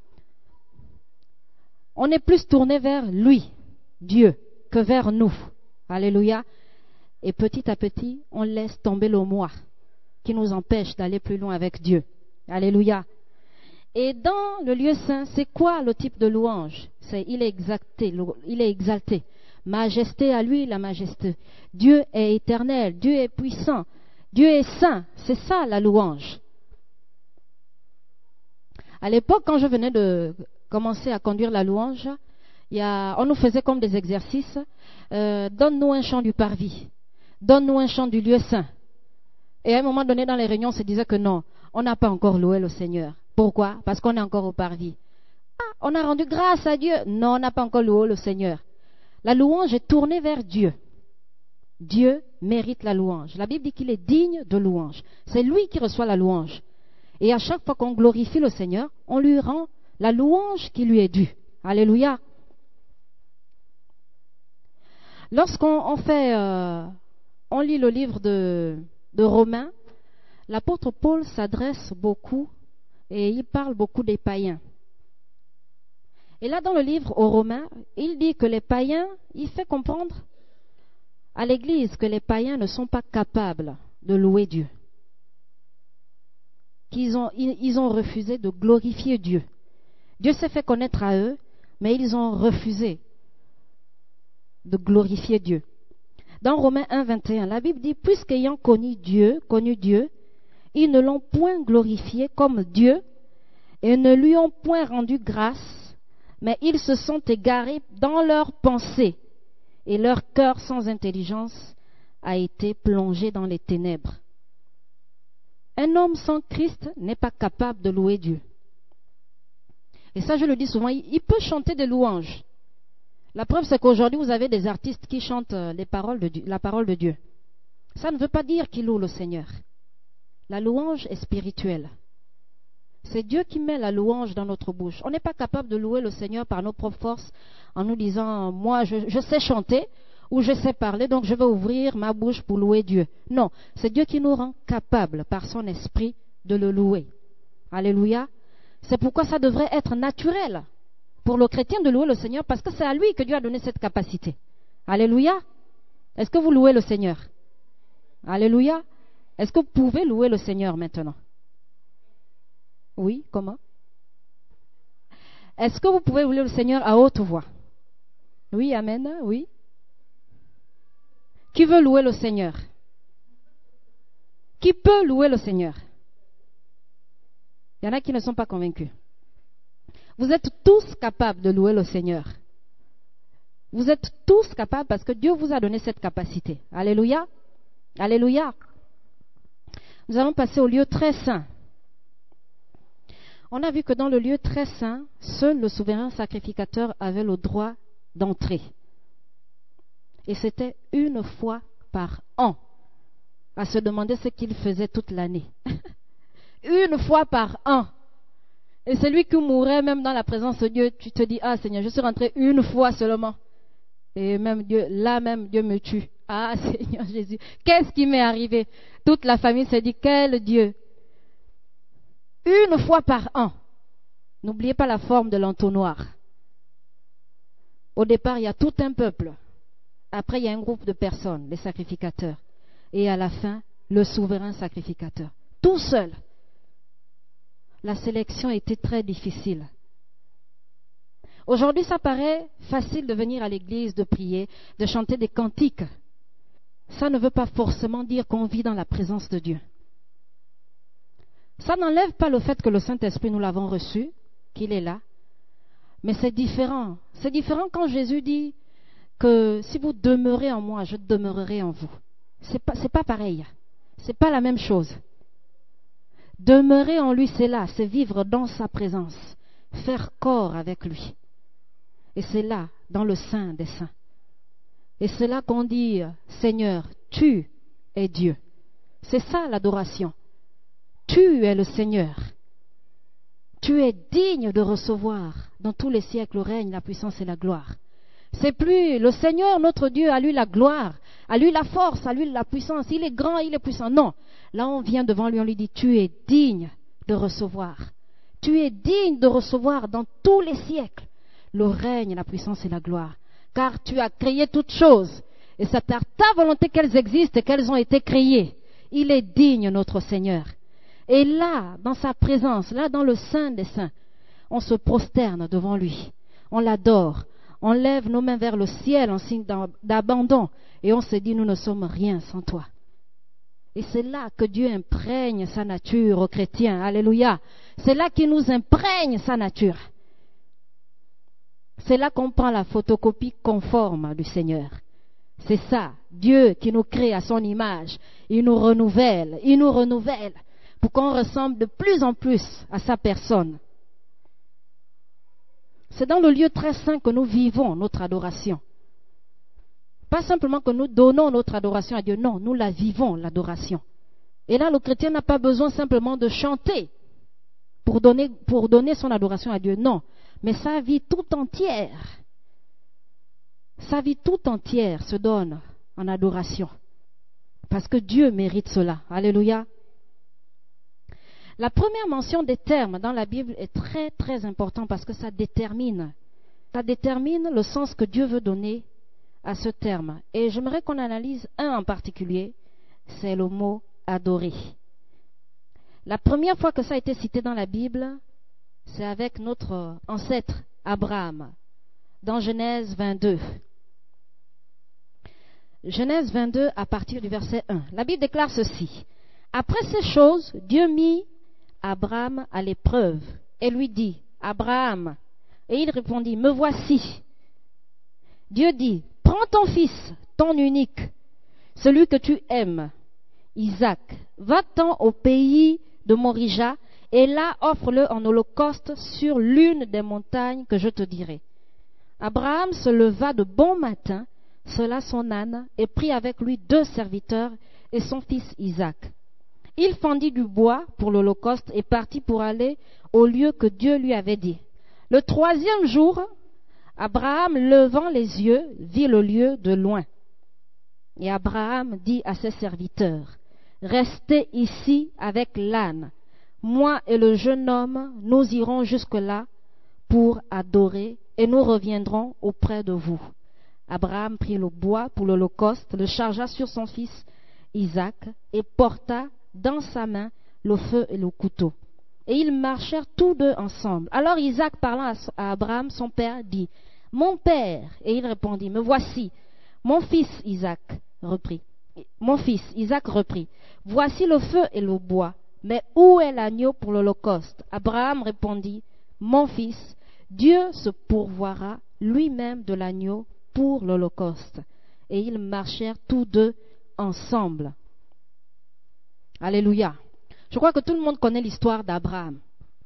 On est plus tourné vers lui, Dieu, que vers nous. Alléluia. Et petit à petit, on laisse tomber le moi qui nous empêche d'aller plus loin avec Dieu. Alléluia. Et dans le lieu saint, c'est quoi le type de louange? Il est exalté. Majesté à lui, la majesté. Dieu est éternel, Dieu est puissant, Dieu est saint. C'est ça la louange. À l'époque, quand je venais de commencer à conduire la louange, on nous faisait comme des exercices. Donne-nous un chant du parvis. Donne-nous un chant du lieu saint. Et à un moment donné, dans les réunions, on se disait que non, on n'a pas encore loué le Seigneur. Pourquoi? Parce qu'on est encore au parvis. Ah, on a rendu grâce à Dieu. Non, on n'a pas encore loué le Seigneur. La louange est tournée vers Dieu. Dieu mérite la louange. La Bible dit qu'il est digne de louange. C'est lui qui reçoit la louange. Et à chaque fois qu'on glorifie le Seigneur, on lui rend la louange qui lui est due. Alléluia. Lorsqu'on on lit le livre de Romains, l'apôtre Paul s'adresse beaucoup et il parle beaucoup des païens. Et là, dans le livre aux Romains, il dit que les païens, il fait comprendre à l'Église que les païens ne sont pas capables de louer Dieu. Ils ont refusé de glorifier Dieu. Dieu s'est fait connaître à eux, mais ils ont refusé de glorifier Dieu. Dans Romains 1, 21, la Bible dit, puisqu'ayant connu Dieu, ils ne l'ont point glorifié comme Dieu et ne lui ont point rendu grâce, mais ils se sont égarés dans leurs pensées et leur cœur sans intelligence a été plongé dans les ténèbres. Un homme sans Christ n'est pas capable de louer Dieu. Et ça, je le dis souvent, il peut chanter des louanges. La preuve, c'est qu'aujourd'hui, vous avez des artistes qui chantent la parole de Dieu. Ça ne veut pas dire qu'ils louent le Seigneur. La louange est spirituelle. C'est Dieu qui met la louange dans notre bouche. On n'est pas capable de louer le Seigneur par nos propres forces en nous disant, moi, je sais chanter ou je sais parler, donc je vais ouvrir ma bouche pour louer Dieu. Non, c'est Dieu qui nous rend capables par son esprit de le louer. Alléluia. C'est pourquoi ça devrait être naturel pour le chrétien de louer le Seigneur, parce que c'est à lui que Dieu a donné cette capacité. Alléluia. Est-ce que vous louez le Seigneur? Alléluia. Est-ce que vous pouvez louer le Seigneur maintenant? Oui, comment? Est-ce que vous pouvez louer le Seigneur à haute voix? Oui, amen, oui. Qui veut louer le Seigneur? Qui peut louer le Seigneur? Il y en a qui ne sont pas convaincus. Vous êtes tous capables de louer le Seigneur. Vous êtes tous capables parce que Dieu vous a donné cette capacité. Alléluia. Alléluia. Nous allons passer au lieu très saint. On a vu que dans le lieu très saint, seul le souverain sacrificateur avait le droit d'entrer. Et c'était une fois par an. À se demander ce qu'il faisait toute l'année. Une fois par an. Et celui qui mourrait même dans la présence de Dieu, tu te dis, ah Seigneur, je suis rentré une fois seulement. Et même Dieu, là même Dieu me tue. Ah Seigneur Jésus, qu'est-ce qui m'est arrivé? Toute la famille s'est dit, quel Dieu. Une fois par an. N'oubliez pas la forme de l'entonnoir. Au départ, il y a tout un peuple. Après, il y a un groupe de personnes, les sacrificateurs. Et à la fin, le souverain sacrificateur. Tout seul. La sélection était très difficile. Aujourd'hui, ça paraît facile de venir à l'église, de prier, de chanter des cantiques. Ça ne veut pas forcément dire qu'on vit dans la présence de Dieu. Ça n'enlève pas le fait que le Saint-Esprit, nous l'avons reçu, qu'il est là. Mais c'est différent. C'est différent quand Jésus dit que si vous demeurez en moi, je demeurerai en vous. C'est pas pareil. C'est pas la même chose. Demeurer en lui, c'est là, c'est vivre dans sa présence, faire corps avec lui. Et c'est là, dans le Saint des Saints. Et c'est là qu'on dit, Seigneur, tu es Dieu. C'est ça l'adoration. Tu es le Seigneur. Tu es digne de recevoir dans tous les siècles règne la puissance et la gloire. C'est plus le Seigneur, notre Dieu, à lui la gloire, à lui la force, à lui la puissance. Il est grand, il est puissant. Non. Là, on vient devant lui, on lui dit, tu es digne de recevoir. Tu es digne de recevoir dans tous les siècles le règne, la puissance et la gloire. Car tu as créé toutes choses. Et c'est par ta volonté qu'elles existent et qu'elles ont été créées. Il est digne, notre Seigneur. Et là, dans sa présence, là, dans le Saint des Saints, on se prosterne devant lui. On l'adore. On lève nos mains vers le ciel en signe d'abandon. Et on se dit, nous ne sommes rien sans toi. Et c'est là que Dieu imprègne sa nature aux chrétiens. Alléluia. C'est là qu'il nous imprègne sa nature. C'est là qu'on prend la photocopie conforme du Seigneur. C'est ça, Dieu qui nous crée à son image. Il nous renouvelle pour qu'on ressemble de plus en plus à sa personne. C'est dans le lieu très saint que nous vivons notre adoration. Pas simplement que nous donnons notre adoration à Dieu, non, nous la vivons, l'adoration. Et là, le chrétien n'a pas besoin simplement de chanter pour donner son adoration à Dieu, non. Mais sa vie tout entière se donne en adoration. Parce que Dieu mérite cela. Alléluia. La première mention des termes dans la Bible est très très importante parce que ça détermine le sens que Dieu veut donner à ce terme. Et j'aimerais qu'on analyse un en particulier, c'est le mot adorer. La première fois que ça a été cité dans la Bible, c'est avec notre ancêtre Abraham, dans Genèse 22. Genèse 22 à partir du verset 1. La Bible déclare ceci. Après ces choses, Dieu mit Abraham à l'épreuve et lui dit, Abraham. Et il répondit, me voici. Dieu dit, prends ton fils, ton unique, celui que tu aimes, Isaac, va-t'en au pays de Morija, et là offre-le en holocauste sur l'une des montagnes que je te dirai. Abraham se leva de bon matin, sella son âne, et prit avec lui 2 serviteurs et son fils Isaac. Il fendit du bois pour l'holocauste et partit pour aller au lieu que Dieu lui avait dit. Le 3e jour, Abraham, levant les yeux, vit le lieu de loin. Et Abraham dit à ses serviteurs, restez ici avec l'âne. Moi et le jeune homme, nous irons jusque-là pour adorer et nous reviendrons auprès de vous. Abraham prit le bois pour l'holocauste, le chargea sur son fils Isaac et porta dans sa main le feu et le couteau. Et ils marchèrent tous deux ensemble. Alors Isaac, parlant à Abraham, son père, dit, mon père. Et il répondit, me voici. Mon fils Isaac reprit. Voici le feu et le bois. Mais où est l'agneau pour l'holocauste? Abraham répondit, mon fils, Dieu se pourvoira lui-même de l'agneau pour l'holocauste. Et ils marchèrent tous deux ensemble. Alléluia. Je crois que tout le monde connaît l'histoire d'Abraham.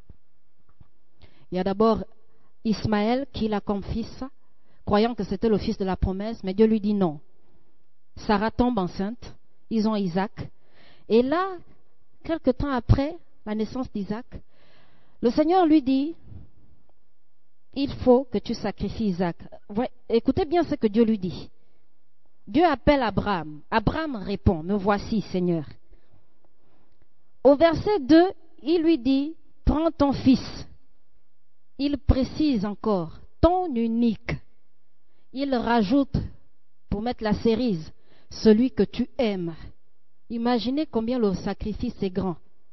Il y a d'abord Ismaël qu'il a comme fils, croyant que c'était le fils de la promesse, mais Dieu lui dit non. Sarah tombe enceinte, ils ont Isaac. Et là, quelque temps après la naissance d'Isaac, le Seigneur lui dit, il faut que tu sacrifies Isaac. Ouais, écoutez bien ce que Dieu lui dit. Dieu appelle Abraham. Abraham répond, me voici Seigneur. Au verset 2, il lui dit, prends ton fils. Il précise encore, ton unique. Il rajoute, pour mettre la cerise, celui que tu aimes. Imaginez combien le sacrifice est grand.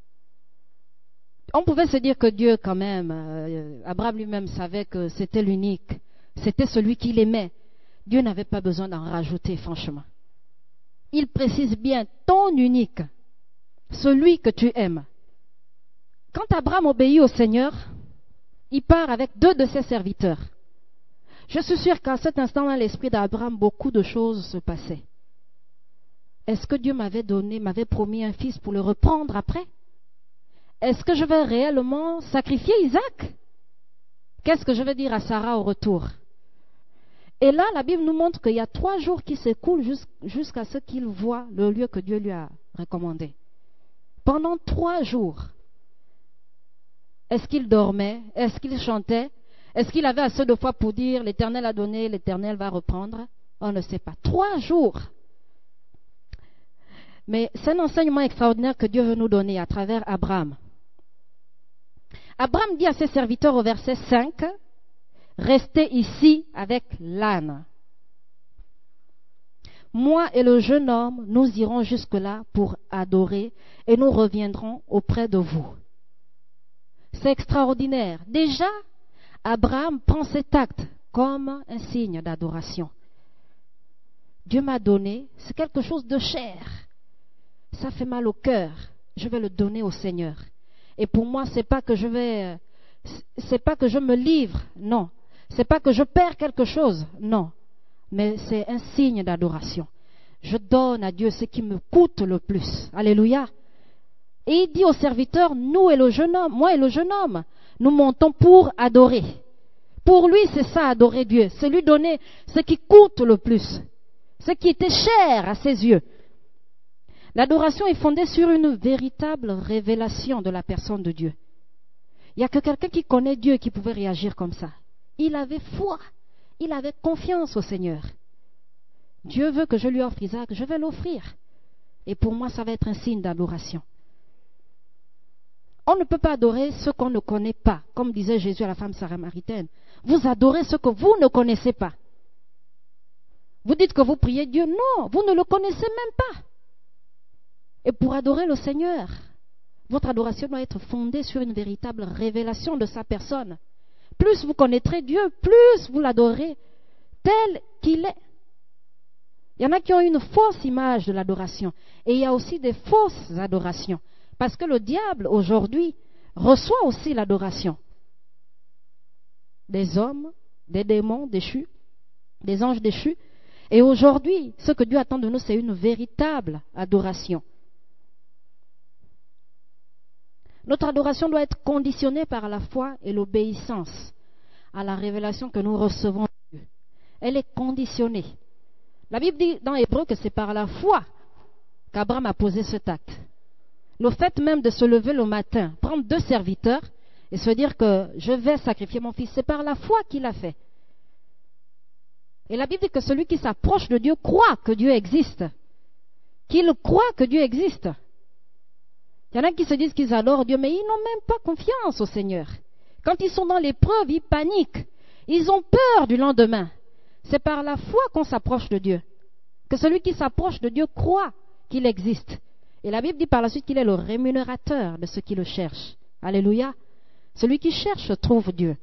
On pouvait se dire que Dieu, quand même, Abraham lui-même savait que c'était l'unique. C'était celui qu'il aimait. Dieu n'avait pas besoin d'en rajouter, franchement. Il précise bien, ton unique. Celui que tu aimes. Quand Abraham obéit au Seigneur, il part avec 2 de ses serviteurs. Je suis sûr qu'à cet instant, dans l'esprit d'Abraham, beaucoup de choses se passaient. Est-ce que Dieu m'avait promis un fils pour le reprendre après? Est-ce que je vais réellement sacrifier Isaac? Qu'est-ce que je vais dire à Sarah au retour? Et là, la Bible nous montre qu'il y a 3 jours qui s'écoulent jusqu'à ce qu'il voit le lieu que Dieu lui a recommandé. Pendant 3 jours, est-ce qu'il dormait? Est-ce qu'il chantait? Est-ce qu'il avait assez de foi pour dire l'Éternel a donné, l'Éternel va reprendre? On ne sait pas. 3 jours. Mais c'est un enseignement extraordinaire que Dieu veut nous donner à travers Abraham. Abraham dit à ses serviteurs au verset 5, restez ici avec l'âne. Moi et le jeune homme, nous irons jusque-là pour adorer et nous reviendrons auprès de vous. C'est extraordinaire. Déjà, Abraham prend cet acte comme un signe d'adoration. Dieu m'a donné, c'est quelque chose de cher. Ça fait mal au cœur. Je vais le donner au Seigneur. Et pour moi, c'est pas que je me livre, non. C'est pas que je perds quelque chose, non. mais c'est un signe d'adoration. Je donne à Dieu ce qui me coûte le plus. Alléluia. Et il dit au serviteur, nous et le jeune homme, moi et le jeune homme, nous montons pour adorer. Pour lui, c'est ça, adorer Dieu. C'est lui donner ce qui coûte le plus, ce qui était cher à ses yeux. L'adoration est fondée sur une véritable révélation de la personne de Dieu. Il n'y a que quelqu'un qui connaît Dieu qui pouvait réagir comme ça. Il avait foi, il avait confiance au Seigneur. Dieu veut que je lui offre Isaac, je vais l'offrir. Et pour moi, ça va être un signe d'adoration. On ne peut pas adorer ce qu'on ne connaît pas, comme disait Jésus à la femme samaritaine. Vous adorez ce que vous ne connaissez pas. Vous dites que vous priez Dieu. Non, vous ne le connaissez même pas. Et pour adorer le Seigneur, votre adoration doit être fondée sur une véritable révélation de sa personne. Plus vous connaîtrez Dieu, plus vous l'adorez tel qu'il est. Il y en a qui ont une fausse image de l'adoration. Et il y a aussi des fausses adorations. Parce que le diable, aujourd'hui, reçoit aussi l'adoration. Des hommes, des démons déchus, des anges déchus. Et aujourd'hui, ce que Dieu attend de nous, c'est une véritable adoration. Notre adoration doit être conditionnée par la foi et l'obéissance à la révélation que nous recevons de Dieu. Elle est conditionnée. La Bible dit dans Hébreu que c'est par la foi qu'Abraham a posé cet acte. Le fait même de se lever le matin, prendre 2 serviteurs et se dire que je vais sacrifier mon fils, c'est par la foi qu'il a fait. Et la Bible dit que celui qui s'approche de Dieu croit que Dieu existe. Qu'il croit que Dieu existe. Il y en a qui se disent qu'ils adorent Dieu, mais ils n'ont même pas confiance au Seigneur. Quand ils sont dans l'épreuve, ils paniquent. Ils ont peur du lendemain. C'est par la foi qu'on s'approche de Dieu. Que celui qui s'approche de Dieu croit qu'il existe. Et la Bible dit par la suite qu'il est le rémunérateur de ceux qui le cherchent. Alléluia. Celui qui cherche trouve Dieu.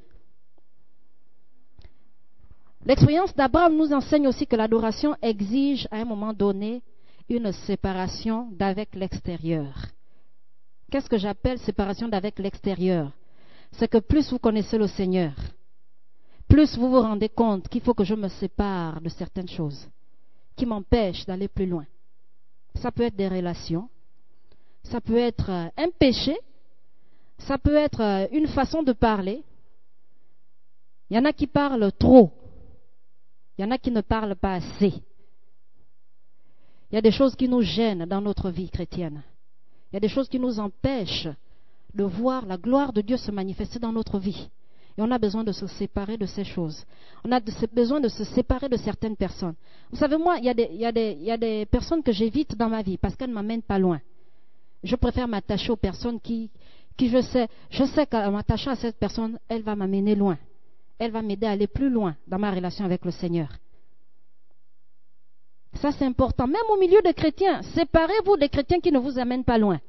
L'expérience d'Abraham nous enseigne aussi que l'adoration exige à un moment donné une séparation d'avec l'extérieur. Qu'est-ce que j'appelle séparation d'avec l'extérieur? C'est que plus vous connaissez le Seigneur, plus vous vous rendez compte qu'il faut que je me sépare de certaines choses qui m'empêchent d'aller plus loin. Ça peut être des relations, ça peut être un péché, ça peut être une façon de parler. Il y en a qui parlent trop, il y en a qui ne parlent pas assez. Il y a des choses qui nous gênent dans notre vie chrétienne. Il y a des choses qui nous empêchent de voir la gloire de Dieu se manifester dans notre vie. Et on a besoin de se séparer de ces choses. On a besoin de se séparer de certaines personnes. Vous savez, moi, il y a des personnes que j'évite dans ma vie parce qu'elles ne m'amènent pas loin. Je préfère m'attacher aux personnes qui je sais qu'en m'attachant à cette personne, elle va m'amener loin. Elle va m'aider à aller plus loin dans ma relation avec le Seigneur. Ça, c'est important. Même au milieu des chrétiens, séparez-vous des chrétiens qui ne vous amènent pas loin.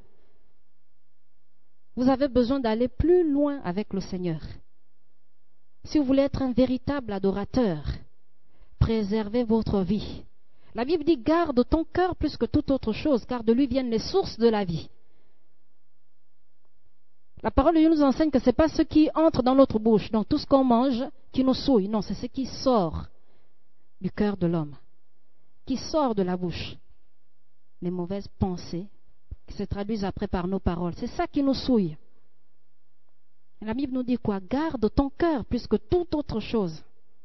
Vous avez besoin d'aller plus loin avec le Seigneur. Si vous voulez être un véritable adorateur, préservez votre vie. La Bible dit, garde ton cœur plus que toute autre chose, car de lui viennent les sources de la vie. La parole de Dieu nous enseigne que ce n'est pas ce qui entre dans notre bouche, donc tout ce qu'on mange, qui nous souille. Non, c'est ce qui sort du cœur de l'homme, qui sort de la bouche. Les mauvaises pensées qui se traduisent après par nos paroles. C'est ça qui nous souille. Et la Bible nous dit quoi? Garde ton cœur plus que toute autre chose.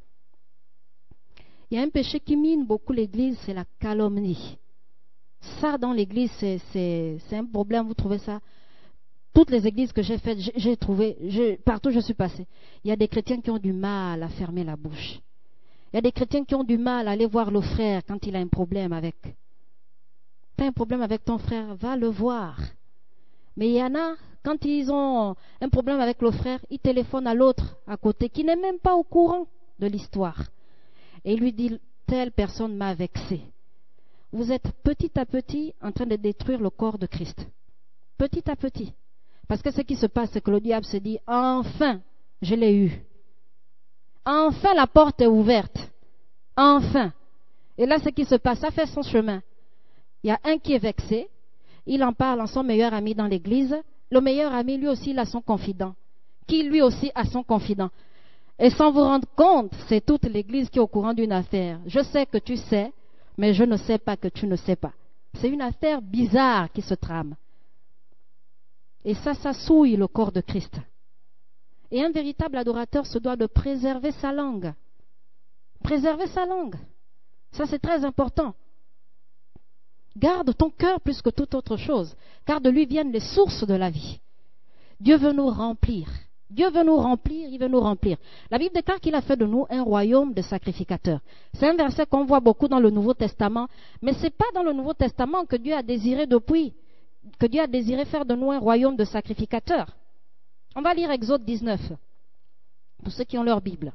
Il y a un péché qui mine beaucoup l'Église, c'est la calomnie. Ça, dans l'Église, c'est un problème. Vous trouvez ça? Toutes les églises que j'ai faites, j'ai trouvé, partout où je suis passée, il y a des chrétiens qui ont du mal à fermer la bouche. Il y a des chrétiens qui ont du mal à aller voir le frère quand il a un problème avec. Tu as un problème avec ton frère, va le voir. Mais il y en a, quand ils ont un problème avec le frère, ils téléphonent à l'autre à côté qui n'est même pas au courant de l'histoire. Et il lui dit, telle personne m'a vexé. Vous êtes petit à petit en train de détruire le corps de Christ. Petit à petit. Parce que ce qui se passe, c'est que le diable se dit, enfin, je l'ai eu. Enfin, la porte est ouverte. Enfin. Et là, ce qui se passe, ça fait son chemin. Il y a un qui est vexé. Il en parle à son meilleur ami dans l'église. Le meilleur ami, lui aussi, il a son confident. Qui, lui aussi, a son confident. Et sans vous rendre compte, c'est toute l'Église qui est au courant d'une affaire. Je sais que tu sais, mais je ne sais pas que tu ne sais pas. C'est une affaire bizarre qui se trame. Et ça souille le corps de Christ. Et un véritable adorateur se doit de préserver sa langue. Préserver sa langue. Ça, c'est très important. Garde ton cœur plus que toute autre chose, car de lui viennent les sources de la vie. Dieu veut nous remplir. Dieu veut nous remplir, il veut nous remplir. La Bible déclare qu'il a fait de nous un royaume de sacrificateurs. C'est un verset qu'on voit beaucoup dans le Nouveau Testament, mais ce n'est pas dans le Nouveau Testament que Dieu a désiré faire de nous un royaume de sacrificateurs. On va lire Exode 19, pour ceux qui ont leur Bible.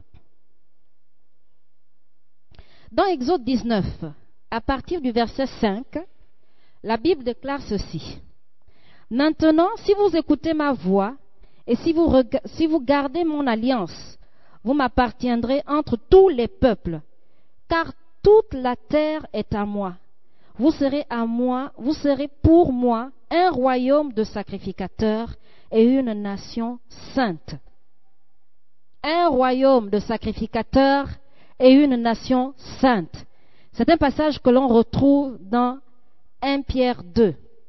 Dans Exode 19, à partir du verset 5, la Bible déclare ceci. Maintenant, si vous écoutez ma voix, et si vous gardez mon alliance, vous m'appartiendrez entre tous les peuples, car toute la terre est à moi. Vous serez pour moi un royaume de sacrificateurs et une nation sainte. Un royaume de sacrificateurs et une nation sainte. C'est un passage que l'on retrouve dans 1 Pierre 2.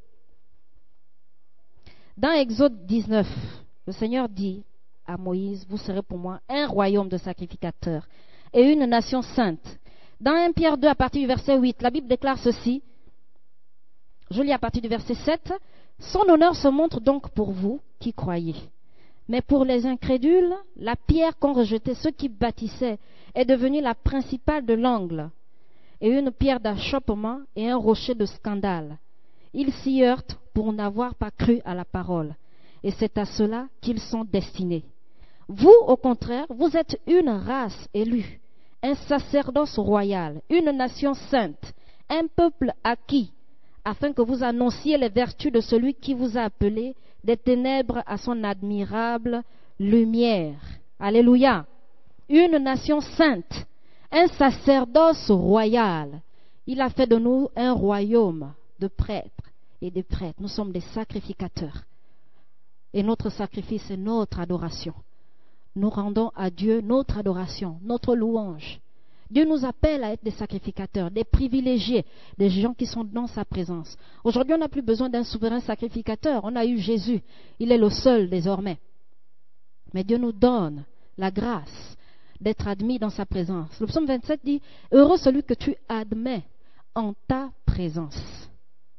Dans Exode 19, le Seigneur dit à Moïse, vous serez pour moi un royaume de sacrificateurs et une nation sainte. Dans 1 Pierre 2, à partir du verset 8, la Bible déclare ceci. Je lis à partir du verset 7. Son honneur se montre donc pour vous qui croyez. Mais pour les incrédules, la pierre qu'ont rejetée ceux qui bâtissaient est devenue la principale de l'angle, et une pierre d'achoppement et un rocher de scandale. Ils s'y heurtent pour n'avoir pas cru à la parole, et c'est à cela qu'ils sont destinés. Vous, au contraire, vous êtes une race élue, un sacerdoce royal, une nation sainte, un peuple acquis, afin que vous annonciez les vertus de celui qui vous a appelé des ténèbres à son admirable lumière. Alléluia. Une nation sainte, un sacerdoce royal. Il a fait de nous un royaume de prêtres et de prêtres. Nous sommes des sacrificateurs. Et notre sacrifice est notre adoration. Nous rendons à Dieu notre adoration, notre louange. Dieu nous appelle à être des sacrificateurs, des privilégiés, des gens qui sont dans sa présence. Aujourd'hui, on n'a plus besoin d'un souverain sacrificateur. On a eu Jésus. Il est le seul désormais. Mais Dieu nous donne la grâce d'être admis dans sa présence. Le psaume 27 dit, « Heureux celui que tu admets en ta présence. »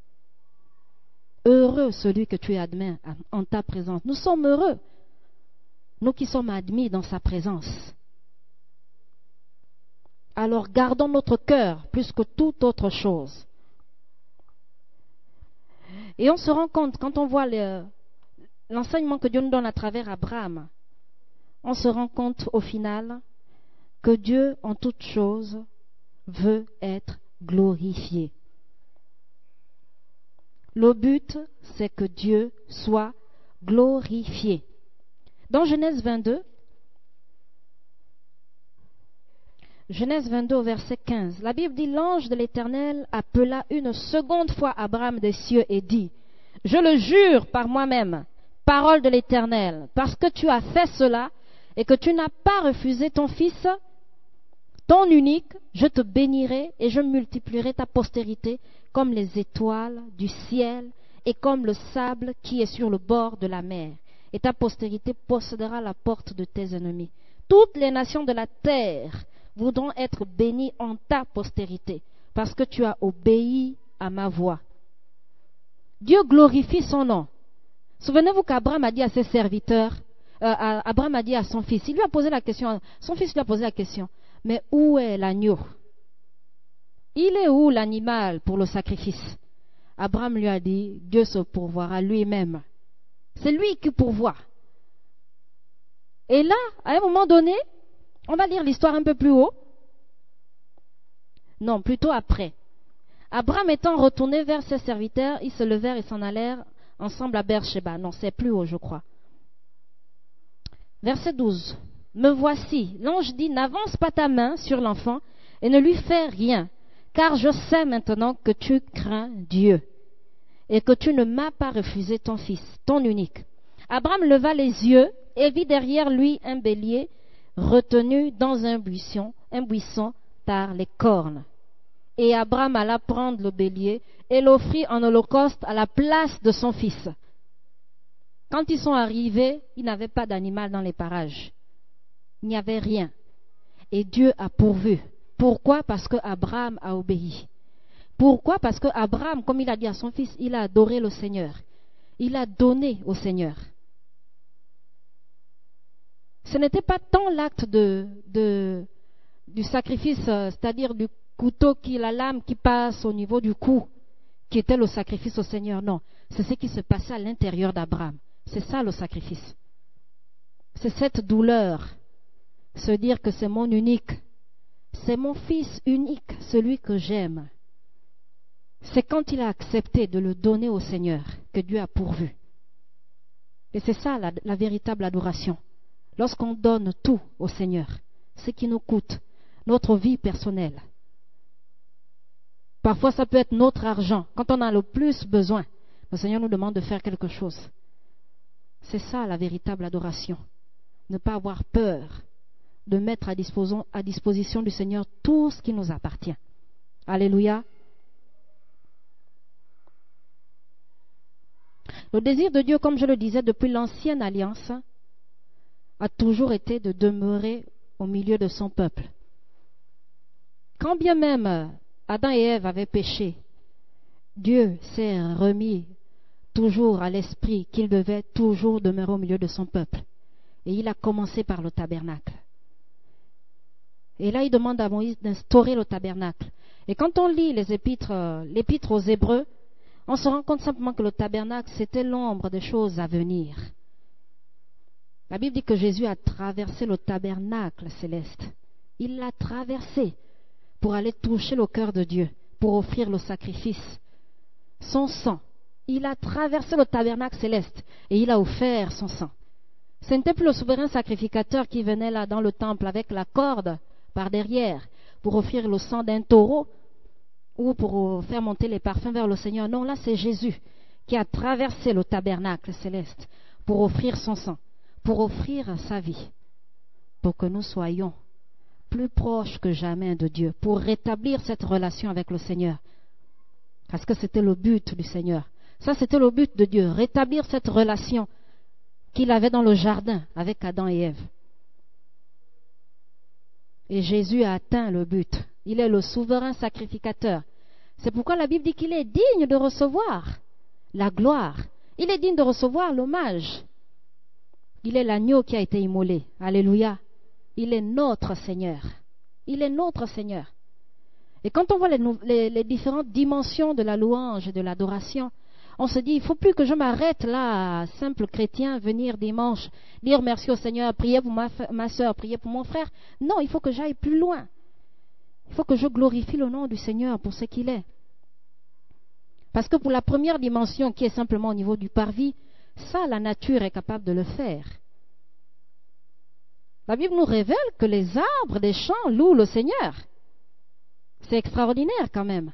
Heureux celui que tu admets en ta présence. Nous sommes heureux, nous qui sommes admis dans sa présence. Alors gardons notre cœur plus que toute autre chose. Et on se rend compte, quand on voit l'enseignement que Dieu nous donne à travers Abraham, on se rend compte au final que Dieu, en toute chose, veut être glorifié. Le but, c'est que Dieu soit glorifié. Dans Genèse 22, au verset 15, la Bible dit, l'ange de l'Éternel appela une seconde fois Abraham des cieux et dit, je le jure par moi-même, parole de l'Éternel, parce que tu as fait cela et que tu n'as pas refusé ton fils, ton unique, je te bénirai et je multiplierai ta postérité comme les étoiles du ciel et comme le sable qui est sur le bord de la mer. Et ta postérité possédera la porte de tes ennemis. Toutes les nations de la terre voudront être bénies en ta postérité, parce que tu as obéi à ma voix. Dieu glorifie son nom. Souvenez-vous qu'Abraham a dit à ses serviteurs, Abraham a dit à son fils, il lui a posé la question, son fils lui a posé la question, mais où est l'agneau? Il est où l'animal pour le sacrifice? Abraham lui a dit, Dieu se pourvoira lui-même. C'est lui qui pourvoit. Et là, à un moment donné, on va lire l'histoire un peu plus haut. Non, plutôt après. Abraham étant retourné vers ses serviteurs, ils se levèrent et s'en allèrent ensemble à Beersheba. Non, c'est plus haut, je crois. Verset 12. Me voici. L'ange dit, n'avance pas ta main sur l'enfant et ne lui fais rien, car je sais maintenant que tu crains Dieu et que tu ne m'as pas refusé ton fils, ton unique. Abraham leva les yeux et vit derrière lui un bélier retenu dans un buisson par les cornes. Et Abraham alla prendre le bélier et l'offrit en holocauste à la place de son fils. Quand ils sont arrivés, il n'y avait pas d'animal dans les parages. Il n'y avait rien. Et Dieu a pourvu. Pourquoi? Parce que Abraham a obéi. Pourquoi? Parce que Abraham, comme il a dit à son fils, il a adoré le Seigneur. Il a donné au Seigneur. Ce n'était pas tant l'acte du sacrifice, c'est-à-dire du couteau, la lame qui passe au niveau du cou, qui était le sacrifice au Seigneur. Non, c'est ce qui se passait à l'intérieur d'Abraham. C'est ça le sacrifice. C'est cette douleur. Se dire que c'est mon unique. C'est mon fils unique, celui que j'aime. C'est quand il a accepté de le donner au Seigneur que Dieu a pourvu. Et c'est ça la véritable adoration. Lorsqu'on donne tout au Seigneur, ce qui nous coûte, notre vie personnelle. Parfois ça peut être notre argent. Quand on a le plus besoin, le Seigneur nous demande de faire quelque chose. C'est ça la véritable adoration. Ne pas avoir peur de mettre à disposition du Seigneur tout ce qui nous appartient. Alléluia. Le désir de Dieu, comme je le disais, depuis l'ancienne alliance, a toujours été de demeurer au milieu de son peuple. Quand bien même Adam et Ève avaient péché, Dieu s'est remis toujours à l'esprit qu'il devait toujours demeurer au milieu de son peuple. Et il a commencé par le tabernacle. Et là, il demande à Moïse d'instaurer le tabernacle. Et quand on lit l'épître aux Hébreux, on se rend compte simplement que le tabernacle, c'était l'ombre des choses à venir. La Bible dit que Jésus a traversé le tabernacle céleste. Il l'a traversé pour aller toucher le cœur de Dieu, pour offrir le sacrifice. Son sang. Il a traversé le tabernacle céleste et il a offert son sang. Ce n'était plus le souverain sacrificateur qui venait là dans le temple avec la corde par derrière pour offrir le sang d'un taureau ou pour faire monter les parfums vers le Seigneur. Non, là c'est Jésus qui a traversé le tabernacle céleste pour offrir son sang, pour offrir sa vie, pour que nous soyons plus proches que jamais de Dieu, pour rétablir cette relation avec le Seigneur. Parce que c'était le but du Seigneur. Ça, c'était le but de Dieu, rétablir cette relation qu'il avait dans le jardin avec Adam et Ève. Et Jésus a atteint le but. Il est le souverain sacrificateur. C'est pourquoi la Bible dit qu'il est digne de recevoir la gloire. Il est digne de recevoir l'hommage. Il est l'agneau qui a été immolé. Alléluia. Il est notre Seigneur. Il est notre Seigneur. Et quand on voit les différentes dimensions de la louange et de l'adoration, on se dit, il ne faut plus que je m'arrête là, simple chrétien, venir dimanche, dire merci au Seigneur, prier pour ma soeur, prier pour mon frère. Non, il faut que j'aille plus loin. Il faut que je glorifie le nom du Seigneur pour ce qu'il est. Parce que pour la première dimension, qui est simplement au niveau du parvis, ça, la nature est capable de le faire. La Bible nous révèle que les arbres des champs louent le Seigneur. C'est extraordinaire quand même.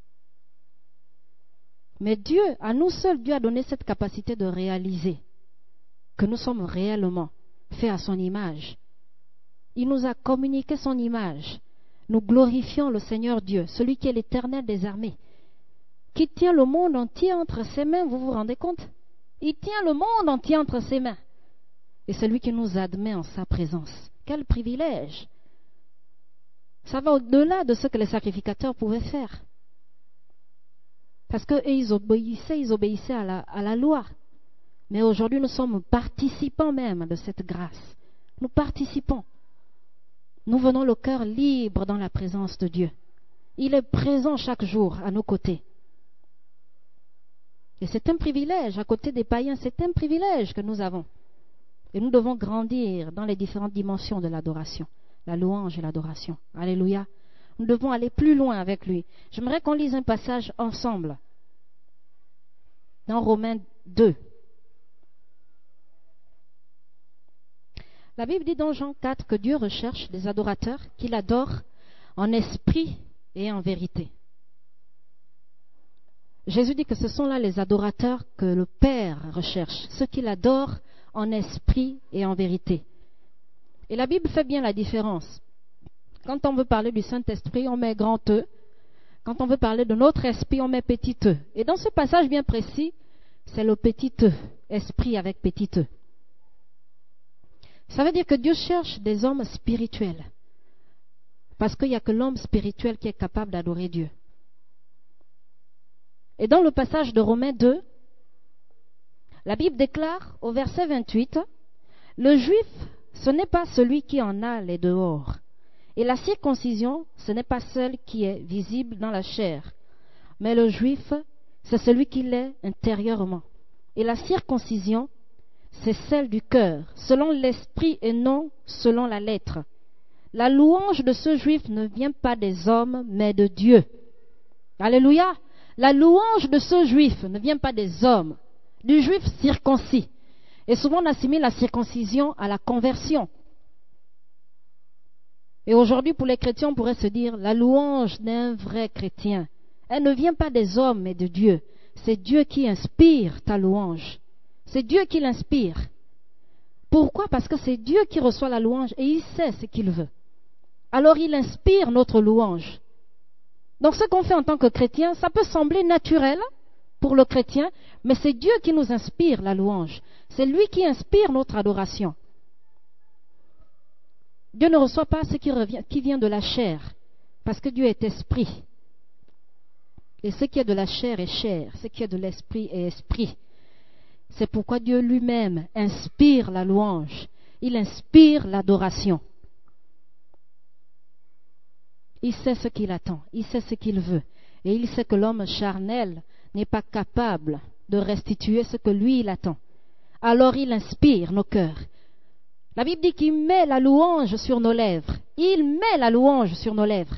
Mais Dieu, à nous seuls, Dieu a donné cette capacité de réaliser que nous sommes réellement faits à son image. Il nous a communiqué son image. Nous glorifions le Seigneur Dieu, celui qui est l'Éternel des armées, qui tient le monde entier entre ses mains, vous vous rendez compte? Il tient le monde entier entre ses mains. Et c'est lui qui nous admet en sa présence. Quel privilège! Ça va au-delà de ce que les sacrificateurs pouvaient faire. Parce qu'ils obéissaient à la loi. Mais aujourd'hui, nous sommes participants même de cette grâce. Nous participons. Nous venons le cœur libre dans la présence de Dieu. Il est présent chaque jour à nos côtés. Et c'est un privilège, à côté des païens, c'est un privilège que nous avons. Et nous devons grandir dans les différentes dimensions de l'adoration, la louange et l'adoration. Alléluia. Nous devons aller plus loin avec lui. J'aimerais qu'on lise un passage ensemble. Dans Romains 2. La Bible dit dans Jean 4 que Dieu recherche des adorateurs qui l'adorent en esprit et en vérité. Jésus dit que ce sont là les adorateurs que le Père recherche, ceux qui l'adorent en esprit et en vérité. Et la Bible fait bien la différence. Quand on veut parler du Saint-Esprit, on met grand E. Quand on veut parler de notre esprit, on met petit E. Et dans ce passage bien précis, c'est le petit E, esprit avec petit E. Ça veut dire que Dieu cherche des hommes spirituels. Parce qu'il n'y a que l'homme spirituel qui est capable d'adorer Dieu. Et dans le passage de Romains 2, la Bible déclare au verset 28, « Le juif, ce n'est pas celui qui en a les dehors. Et la circoncision, ce n'est pas celle qui est visible dans la chair. Mais le juif, c'est celui qui l'est intérieurement. Et la circoncision, c'est celle du cœur, selon l'esprit et non selon la lettre. La louange de ce juif ne vient pas des hommes, mais de Dieu. » Alléluia. La louange de ce juif ne vient pas des hommes, du juif circoncis. Et souvent on assimile la circoncision à la conversion. Et aujourd'hui, pour les chrétiens, on pourrait se dire, la louange d'un vrai chrétien, elle ne vient pas des hommes, mais de Dieu. C'est Dieu qui inspire ta louange. C'est Dieu qui l'inspire. Pourquoi? Parce que c'est Dieu qui reçoit la louange et il sait ce qu'il veut. Alors il inspire notre louange. Donc ce qu'on fait en tant que chrétien, ça peut sembler naturel pour le chrétien, mais c'est Dieu qui nous inspire la louange. C'est lui qui inspire notre adoration. Dieu ne reçoit pas ce qui vient de la chair, parce que Dieu est esprit. Et ce qui est de la chair est chair, ce qui est de l'esprit est esprit. C'est pourquoi Dieu lui-même inspire la louange, il inspire l'adoration. Il sait ce qu'il attend, il sait ce qu'il veut, et il sait que l'homme charnel n'est pas capable de restituer ce que lui il attend. Alors il inspire nos cœurs. La Bible dit qu'il met la louange sur nos lèvres. Il met la louange sur nos lèvres.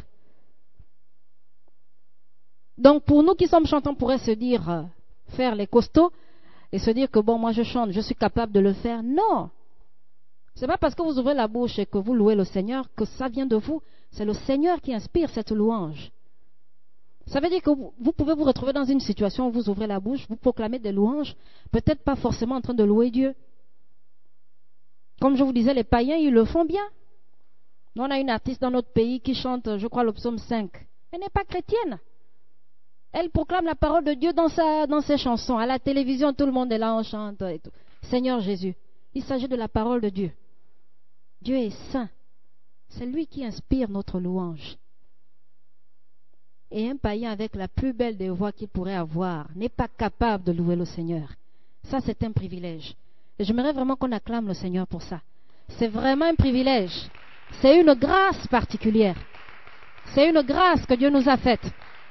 Donc pour nous qui sommes chantants, on pourrait se dire, faire les costauds, et se dire que bon, moi je chante, je suis capable de le faire. Non. Ce n'est pas parce que vous ouvrez la bouche et que vous louez le Seigneur que ça vient de vous. C'est le Seigneur qui inspire cette louange. Ça veut dire que vous pouvez vous retrouver dans une situation où vous ouvrez la bouche, vous proclamez des louanges, peut-être pas forcément en train de louer Dieu. Comme je vous disais, les païens, ils le font bien. Nous, on a une artiste dans notre pays qui chante, je crois, le psaume 5. Elle n'est pas chrétienne. Elle proclame la parole de Dieu dans ses chansons. À la télévision, tout le monde est là, on chante et tout. Seigneur Jésus. Il s'agit de la parole de Dieu. Dieu est saint. C'est lui qui inspire notre louange. Et un païen avec la plus belle des voix qu'il pourrait avoir n'est pas capable de louer le Seigneur. Ça, c'est un privilège. Et j'aimerais vraiment qu'on acclame le Seigneur pour ça. C'est vraiment un privilège. C'est une grâce particulière. C'est une grâce que Dieu nous a faite.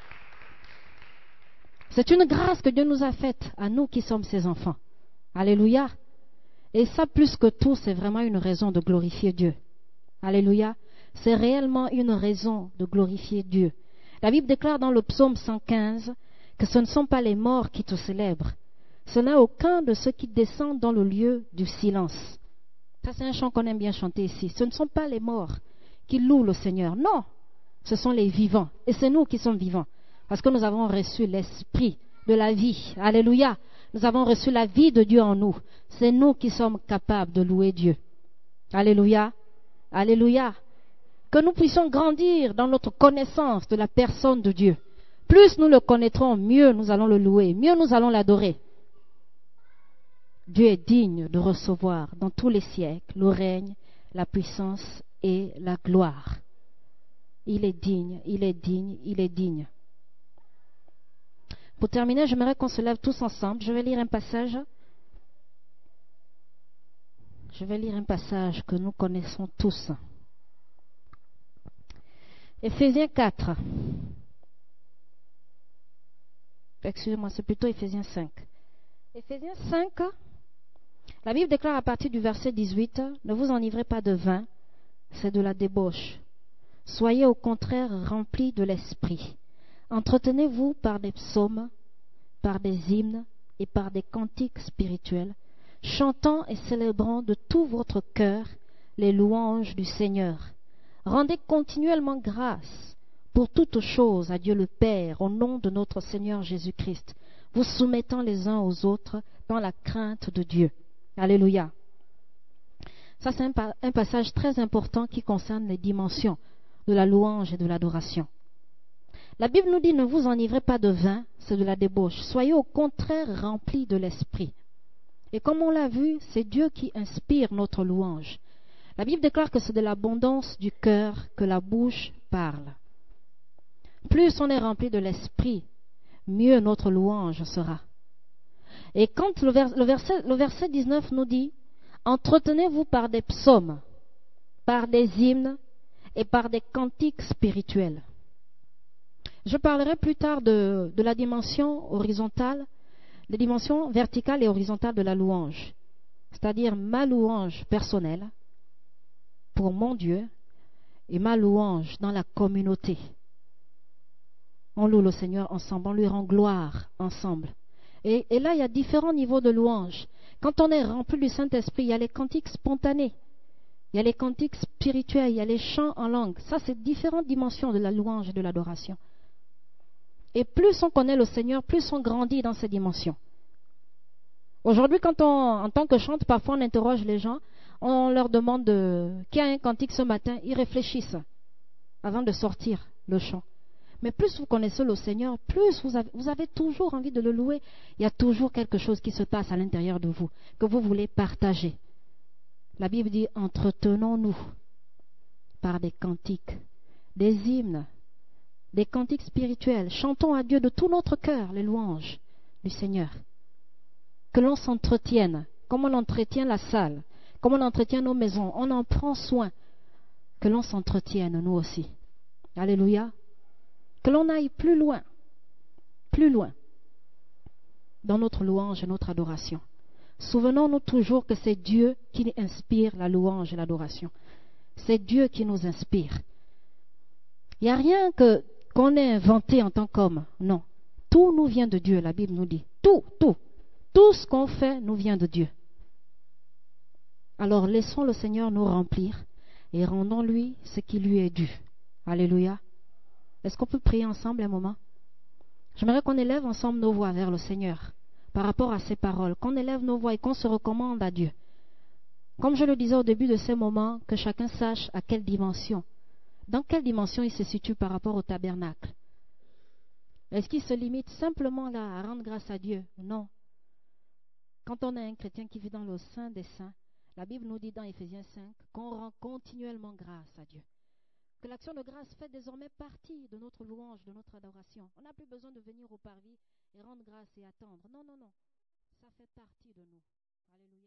C'est une grâce que Dieu nous a faite à nous qui sommes ses enfants. Alléluia. Et ça, plus que tout, c'est vraiment une raison de glorifier Dieu. Alléluia. C'est réellement une raison de glorifier Dieu. La Bible déclare dans le psaume 115 que ce ne sont pas les morts qui te célèbrent. Ce n'est aucun de ceux qui descendent dans le lieu du silence. Ça, c'est un chant qu'on aime bien chanter ici. Ce ne sont pas les morts qui louent le Seigneur. Non, ce sont les vivants. Et c'est nous qui sommes vivants. Parce que nous avons reçu l'esprit de la vie. Alléluia. Nous avons reçu la vie de Dieu en nous. C'est nous qui sommes capables de louer Dieu. Alléluia. Alléluia. Que nous puissions grandir dans notre connaissance de la personne de Dieu. Plus nous le connaîtrons, mieux nous allons le louer, mieux nous allons l'adorer. Dieu est digne de recevoir dans tous les siècles le règne, la puissance et la gloire. Il est digne, il est digne, il est digne. Pour terminer, j'aimerais qu'on se lève tous ensemble. Je vais lire un passage. Je vais lire un passage que nous connaissons tous. Éphésiens 4. Excusez-moi, c'est plutôt Éphésiens 5. Éphésiens 5, la Bible déclare à partir du verset 18, « Ne vous enivrez pas de vin, c'est de la débauche. Soyez au contraire remplis de l'esprit. Entretenez-vous par des psaumes, par des hymnes et par des cantiques spirituels, chantant et célébrant de tout votre cœur les louanges du Seigneur. Rendez continuellement grâce pour toutes choses à Dieu le Père, au nom de notre Seigneur Jésus-Christ, vous soumettant les uns aux autres dans la crainte de Dieu. » Alléluia. Ça, c'est un passage très important qui concerne les dimensions de la louange et de l'adoration. La Bible nous dit, ne vous enivrez pas de vin, c'est de la débauche. Soyez au contraire remplis de l'esprit. Et comme on l'a vu, c'est Dieu qui inspire notre louange. La Bible déclare que c'est de l'abondance du cœur que la bouche parle. Plus on est rempli de l'esprit, mieux notre louange sera. Et quand le verset 19 nous dit, entretenez-vous par des psaumes, par des hymnes et par des cantiques spirituels. Je parlerai plus tard de la dimension horizontale, des dimensions verticales et horizontales de la louange, c'est-à-dire ma louange personnelle pour mon Dieu et ma louange dans la communauté. On loue le Seigneur ensemble, on lui rend gloire ensemble. Et là, il y a différents niveaux de louange. Quand on est rempli du Saint-Esprit, il y a les cantiques spontanés, il y a les cantiques spirituels, il y a les chants en langue. Ça, c'est différentes dimensions de la louange et de l'adoration. Et plus on connaît le Seigneur, plus on grandit dans ces dimensions. Aujourd'hui, en tant que chante, parfois on interroge les gens, on leur demande qui a un cantique ce matin, ils réfléchissent avant de sortir le chant. Mais plus vous connaissez le Seigneur, plus vous avez toujours envie de le louer. Il y a toujours quelque chose qui se passe à l'intérieur de vous, que vous voulez partager. La Bible dit, entretenons-nous par des cantiques, des hymnes, des cantiques spirituels. Chantons à Dieu de tout notre cœur les louanges du Seigneur. Que l'on s'entretienne, comme on entretient la salle, comme on entretient nos maisons, on en prend soin. Que l'on s'entretienne nous aussi. Alléluia. Que l'on aille plus loin dans notre louange et notre adoration. Souvenons-nous toujours que c'est Dieu qui inspire la louange et l'adoration. C'est Dieu qui nous inspire. Il n'y a rien qu'on ait inventé en tant qu'homme. Non. Tout nous vient de Dieu, la Bible nous dit. Tout ce qu'on fait nous vient de Dieu. Alors laissons le Seigneur nous remplir et rendons-lui ce qui lui est dû. Alléluia. Est-ce qu'on peut prier ensemble un moment? J'aimerais qu'on élève ensemble nos voix vers le Seigneur par rapport à ses paroles, qu'on élève nos voix et qu'on se recommande à Dieu. Comme je le disais au début de ces moments, que chacun sache à quelle dimension, dans quelle dimension il se situe par rapport au tabernacle. Est-ce qu'il se limite simplement là à rendre grâce à Dieu? Non. Quand on est un chrétien qui vit dans le sein des saints, la Bible nous dit dans Éphésiens 5 qu'on rend continuellement grâce à Dieu. Que l'action de grâce fait désormais partie de notre louange, de notre adoration. On n'a plus besoin de venir au parvis et rendre grâce et attendre. Non. Ça fait partie de nous. Alléluia.